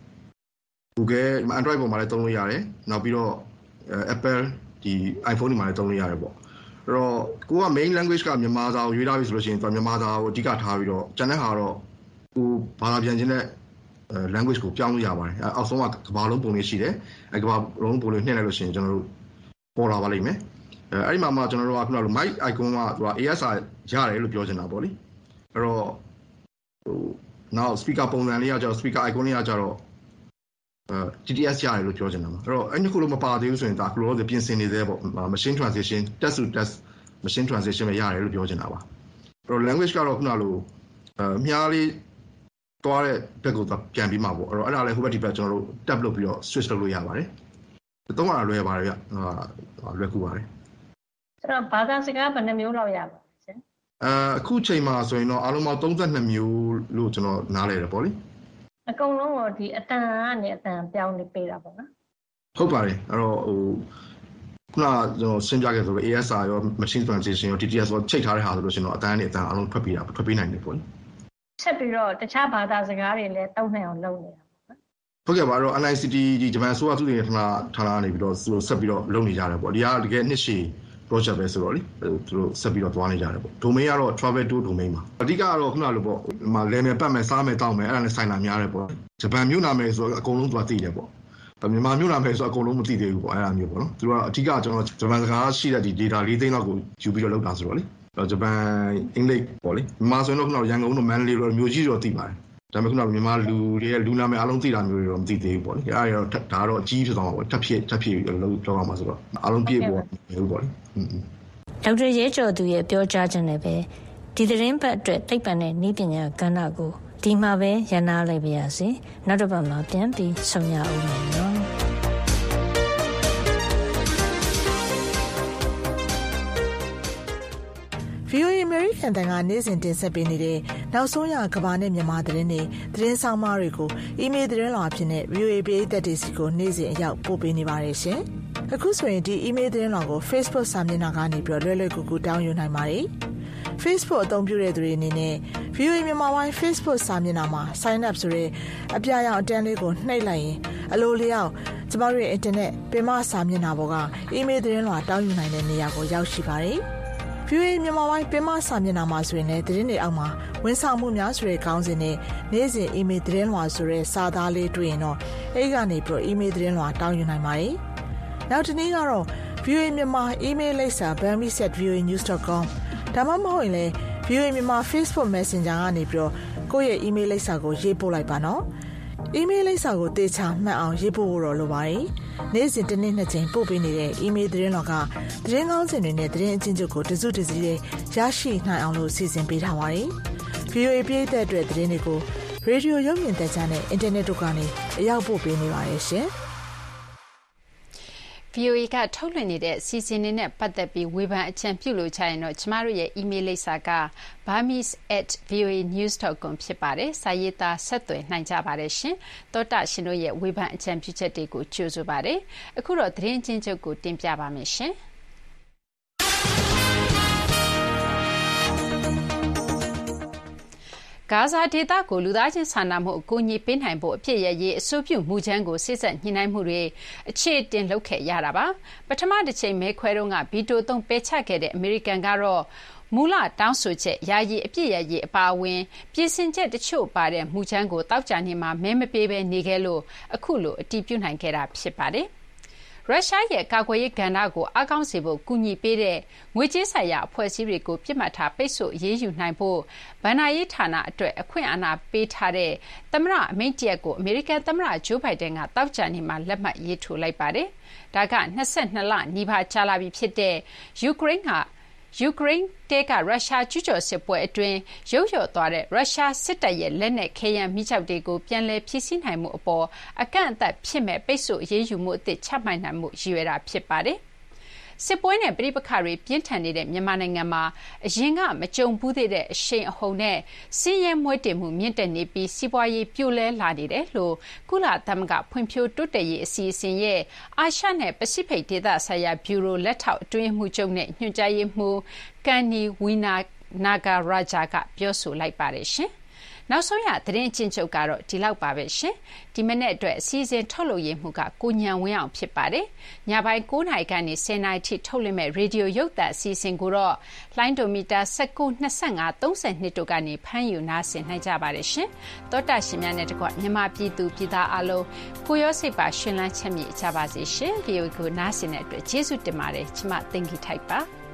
Google Android ပေါ်မှာလည်းသုံးလို့ရတယ်နောက်ပြီးတော့ Apple ဒီ iPhone တွေမှာလည်းသုံးလို့ရတယ်ပေါ့အဲ့တော့ကိုက main language ကမြန်မာစာကိုရွေးထားပြီဆိုလို့ရှိရင်သူကမြန်မာစာကိုအဓိကထားပြီးတော့ကျန်တဲ့ဟာတော့ကိုဘာသာပြန်ခြင်းနဲ့language ကိုပြောင်းလို့ရပါတယ်အောက်ဆုံးကကမ္ဘာလုံးပုံလေးရှိတယ်အဲကမ္ဘာလုံးပုံလေးနှိမ့်လိုက်လို့ရှိရင်ကျွန်တော်တို့ပေါ်လာပါလိမ့်မယ်အဲအဲ့ဒီမှာမှကျွန်တော်တို့ကခုနကလို mic icon ကသူက A S R ရတယ်လို့ပြောချင်တာပေါ့လေအဲ့တော့ဟိုနောက် speaker ပုံစံလေးကကျတော့ speaker icon လေးကကျတော့အဲ T T S ရတယ်လို့ပြောချင်တာပါအဲ့တော့အဲ့ဒီခုလိုမပါသေးဘူးဆိုရင်ဒါကလောပြင်ဆင်နေသေးပေါ့ machine translation text to text machine translation ပဲရတယ်လို့ပြောချင်တာပါအဲ့တော့ language ကတော့ခုနလိုအဲမြားလေးတွားတဲ့ဘက်ကိုပြန်ပြီးမှာပေါ့အဲ့တော့အဲ့ဒါလည်းဟိုဘက်ဒီဘက်ကျွန်တော်တို့ tap လုပ်ပြီးတော့ switch လုပ်လို့ရပါတယ်သုံးရတာလွယ်ပါတယ်ဗျဟာလွယ်ကူပါတယ်အဲ့တော့ဘာသာစကားဘယ်နှမျိုးလောက်ရပါလဲရှင်အဲအခုချိန်မှာဆိုရင်တော့အားလုံးပေါင်းသုံး၂မျိုးလို့ကျွန်တော်နားလည်တယ်ပေါ့လေအကုန်လုံးတော့ဒီအတန်ကနေအတန်ပြောင်းနေပေးတာပေါ့နော်ဟုတ်ပါတယ်အဲ့တော့ဟိုခုနကကျွန်တော်ရှင်းပြခဲ့ဆိုတော့ A S R ရော machine translation ရော T T S ရောချိန်ထားတဲ့ဟာဆိုလို့ရှိရင်တော့အတန်နဲ့အတန်အားလုံးထွက်ပေးတာထွက်ပေးနိုင်တယ်ပေါ့လေဆက်ပြီးတော့တခြားဘာသာစကားတွေလည်းတောင်းနိုင်အောင်လုပ်နေတာပေါ့နော်ဟုတ်ကဲ့ပါအဲ့တော့ N I C T ဒီဂျပန်ဆိုအစုတွေဌာနဌာနနေပြီးတော့သူတို့ဆက်ပြီးတော့လုပ်နေကြတယ်ပေါ့ဒီကတကယ်နှစ်ရှည် project ပဲဆိုတော့လေသူတို့ဆက်ပြီးတော့သွားနေကြတယ်ပေါ့ domain ကတော့ travel to domain ပါအဓိကကတော့ခုနလိုပေါ့ဒီမှာလဲမယ်ပတ်မယ်စားမယ်တောက်မယ်အဲ့ဒါနဲ့ဆိုင်လာများတယ်ပေါ့ဂျပန်မြို့နာမယ်ဆိုတော့အကုန်လုံးသူကသိတယ်ပေါ့မြန်မာမြို့နာမယ်ဆိုတော့အကုန်လုံးမသိသေးဘူးပေါ့အဲ့ဒါမျိုးပေါ့နော်သူကအဓိကကျွန်တော်ဂျပန်စကားရှိတဲ့ဒီ data ၄သိန်းလောက်ကိုယူပြီးတော့လုပ်တာဆိုတော့လေဂျပန်အင်္ဂလိပ်ပေါ့လေမြန်မာဆိုရင်တော့ခုနရန်ကုန်တို့မန္တလေးတို့မျိုးကြီးတော့သိပါတယ်ဒါပေမဲ့ခုနမြန်မာလူတွေရဲ့လူနာမည်အားလုံးသိတာမျိုးတွေတော့မသိသေးဘူးပေါ့လေအဲ့ဒါတော့ဒါတော့အကြီးဖြစ်သွားမှာပေါ့ထပ်ဖြစ်ထပ်ဖြစ်လို့လောက်အောင်မှာဆိုတော့အားလုံးပြည့်ဖို့မျိုးပေါ့လေဒေါက်တာရဲကျော်သူရဲ့ပြောကြားခြင်းနဲ့ပဲဒီသတင်းပတ်အတွက်သိပ္ပံနဲ့နည်းပညာကဏ္ဍကိုဒီမှာပဲရန်နာလိုက်ပါရစေနောက်တစ်ပတ်မှာပြန်ပြီးဆုံရအောင်နော်ဗွီအိုအေ American တန်ကနေ့စဉ်တင်ဆက်ပေးနေတဲ့နောက်ဆုံးရကမ္ဘာနဲ့မြန်မာသတင်းတွေသတင်းဆောင်မတွေကိုအီးမေးလ်သတင်းလွှာအဖြစ်နဲ့ ဗွီအိုအေ ပရိသတ်တွေစီကိုနေ့စဉ်အရောက်ပို့ပေးနေပါတယ်ရှင်။အခုဆိုရင်ဒီအီးမေးလ်သတင်းလွှာကို Facebook စာမျက်နှာကနေပြီးတော့လွယ်လွယ်ကူကူတောင်းယူနိုင်ပါတယ်။ Facebook အသုံးပြုတဲ့သူတွေအနေနဲ့ ဗွီအိုအေ မြန်မာပိုင်း Facebook စာမျက်နှာမှာ sign up ဆိုတဲ့အပြာရောင်အတန်းလေးကိုနှိပ်လိုက်ရင်အလိုလျောက်ကျမတို့ရဲ့ internet ပင်မစာမျက်နှာပေါ်ကအီးမေးလ်သတင်းလွှာတောင်းယူနိုင်တဲ့နေရာကိုရောက်ရှိပါတယ်။ဗွီအိုအေမြန်မာပိုင်းပင်မစာမျက်နှာမှာဆိုရင်လည်းသတင်းတွေအောက်မှာဝန်ဆောင်မှုများဆိုတဲ့ခေါင်းစဉ်နဲ့နေ့စဉ်အီးမေးလ်သတင်းလွှာဆိုတဲ့စာသားလေးတွေ့ရင်တော့အဲဒီကနေပြီးတော့အီးမေးလ်သတင်းလွှာတောင်းယူနိုင်ပါတယ်။နောက်တစ်နည်းကတော့ ဗွီအိုအေမြန်မာအီးမေးလ်လိပ်စာ burmese at v o a news dot com ဒါမှမဟုတ်ရင်လည်း ဗွီအိုအေမြန်မာ Facebook Messenger ကနေပြီးတော့ကိုယ့်ရဲ့အီးမေးလ်လိပ်စာကိုရေးပို့လိုက်ပါနော်။အီးမေးလ်လိပ်စာကိုတေချာမှတ်အောင်ရေးပို့ဖို့တော့လိုပါတယ်။နေ့စဉ်တစ်နေ့နှစ်ကြိမ်ပို့ပေးနေတဲ့အီးမေးလ်သတင်းတော်ကသတင်းကောင်းစင်တွေနဲ့သတင်းအချင်းချုပ်ကိုတစုတစည်းလေးရရှိနိုင်အောင်လို့စီစဉ်ပေးထားပါတယ်။ ဗွီအိုအေပြည်သက်အတွက်သတင်းတွေကိုရေဒီယိုရုပ်မြင်သံကြားနဲ့အင်တာနက်တို့ကနေအရောက်ပို့ပေးနေပါတယ်ရှင်။ဗွီအိုအေကထုတ်လွှင့်နေတဲ့စီစဉ်နေနဲ့ပတ်သက်ပြီးဝေဖန်အကြံပြုလို့ချရင်တော့ကျမတို့ရဲ့အီးမေးလ်လိပ်စာက burmese at v o a news dot com ဖြစ်ပါတယ်။စာရေးသားဆက်သွယ်နိုင်ကြပါတယ်ရှင်။သောတာရှင်တို့ရဲ့ဝေဖန်အကြံပြုချက်တွေကိုကြိုဆိုပါတယ်။အခုတော့သတင်းချင်းချုပ်ကိုတင်ပြပါမယ်ရှင်။ဂါဇာဒေသကိုလူသားချင်းစာနာမှုအကူအညီပေးနိုင်ဖို့အဖြစ်ရရေးအဆိုပြုမှုချမ်းကိုစစ်ဆက်ညှိနှိုင်းမှုတွေအခြေတင်လုပ်ခဲ့ရတာပါပထမတစ်ချိန်မဲခွဲတော့ကဗီတိုသုံးပယ်ချခဲ့တဲ့အမေရိကန်ကတော့မူလတောင်းဆိုချက်ယာယီအပြည့်ရရေးအပါအဝင်ပြည်စင်ချက်တချို့ပါတဲ့မှုချမ်းကိုတောက်ကြနေမှာမဲမပေးဘဲနေခဲ့လို့အခုလိုအတည်ပြုနိုင်ခဲ့တာဖြစ်ပါတယ်ရုရှားရဲ့ကာကွယ်ရေးကဏ္ဍကိုအားကောင်းစေဖို့ကူညီပေးတဲ့ငွေကြေးဆိုင်ရာအဖွဲ့အစည်းတွေကိုပြစ်မှတ်ထားပိတ်ဆို့အရေးယူနိုင်ဖို့ဗဏ္ဍာရေးဌာနအတွက်အခွင့်အာဏာပေးထားတဲ့သမ္မတအမိန့်တရက်ကိုအမေရိကန်သမ္မတဂျိုးဘိုင်ဒန်ကတောက်ကြနေမှာလက်မှတ်ရေးထိုးလိုက်ပါတယ်။ဒါက၂၂လနီးပါးကြာလာပြီဖြစ်တဲ့ယူကရိန်းကယူကရိန်းတဲကရုရှားကျူးကျော်စစ်ပွဲအတွင်းရုတ်ရော့သွားတဲ့ရုရှားစစ်တပ်ရဲ့လက်နက်ခဲယမ်းမိကျောက်တွေကိုပြန်လည်ဖြည့်ဆည်းနိုင်မှုအပေါ်အကန့်အသတ်ဖြစ်မဲ့ပိတ်ဆို့အရေးယူမှုအသစ်ချမှတ်နိုင်မှုရည်ရွယ်တာဖြစ်ပါတယ်စစ်ပွဲနဲ့ပြည်ပခါတွေပြင်းထန်နေတဲ့မြန်မာနိုင်ငံမှာအရင်ကမကြုံဘူးသေးတဲ့အရှိန်အဟုန်နဲ့စီးရဲမွေးတင်မှုမြင့်တက်နေပြီးစီးပွားရေးပြိုလဲလာနေတယ်လို့ကုလသမဂ္ဂဖွံ့ဖြိုးတိုးတက်ရေးအစီအစဉ်ရဲ့အာရှနဲ့ပစိဖိတ်ဒေသဆိုင်ရာဘျူရိုလက်ထောက်အတွင်းမှုချုပ်နဲ့ညွှန်ကြားရေးမှူးကန်နီဝီနာနာဂါရာဂျာကပြောဆိုလိုက်ပါတယ်ရှင်နောက်ဆုံးရသတင်းချင်းချုပ်ကတော့ဒီလောက်ပါပဲရှင်ဒီမနေ့အတွက်အစည်းအဝေးထုတ်လုပ်ရမှုကကိုညံဝင်းအောင်ဖြစ်ပါတယ်ညပိုင်း၉နာရီကနေ၁၀နာရီထိထုတ်လွှင့်မဲ့ရေဒီယိုရုပ်သံအစီအစဉ်ကိုတော့လိုင်းဒိုမီတာ၁၉ ၂၅ ၃၂တို့ကနေဖမ်းယူနားဆင်နိုင်ကြပါတယ်ရှင်သောတာရှင်များနဲ့တကွမြန်မာပြည်သူပြည်သားအလုံးကိုရောစိတ်ပါရှင်လန်းချမ်းမြေ့ကြပါစေရှင်ဗီအိုအေကိုနားဆင်တဲ့အတွက်ကျေးဇူးတင်ပါတယ်ကျမသင်္ကီထိုက်ပါ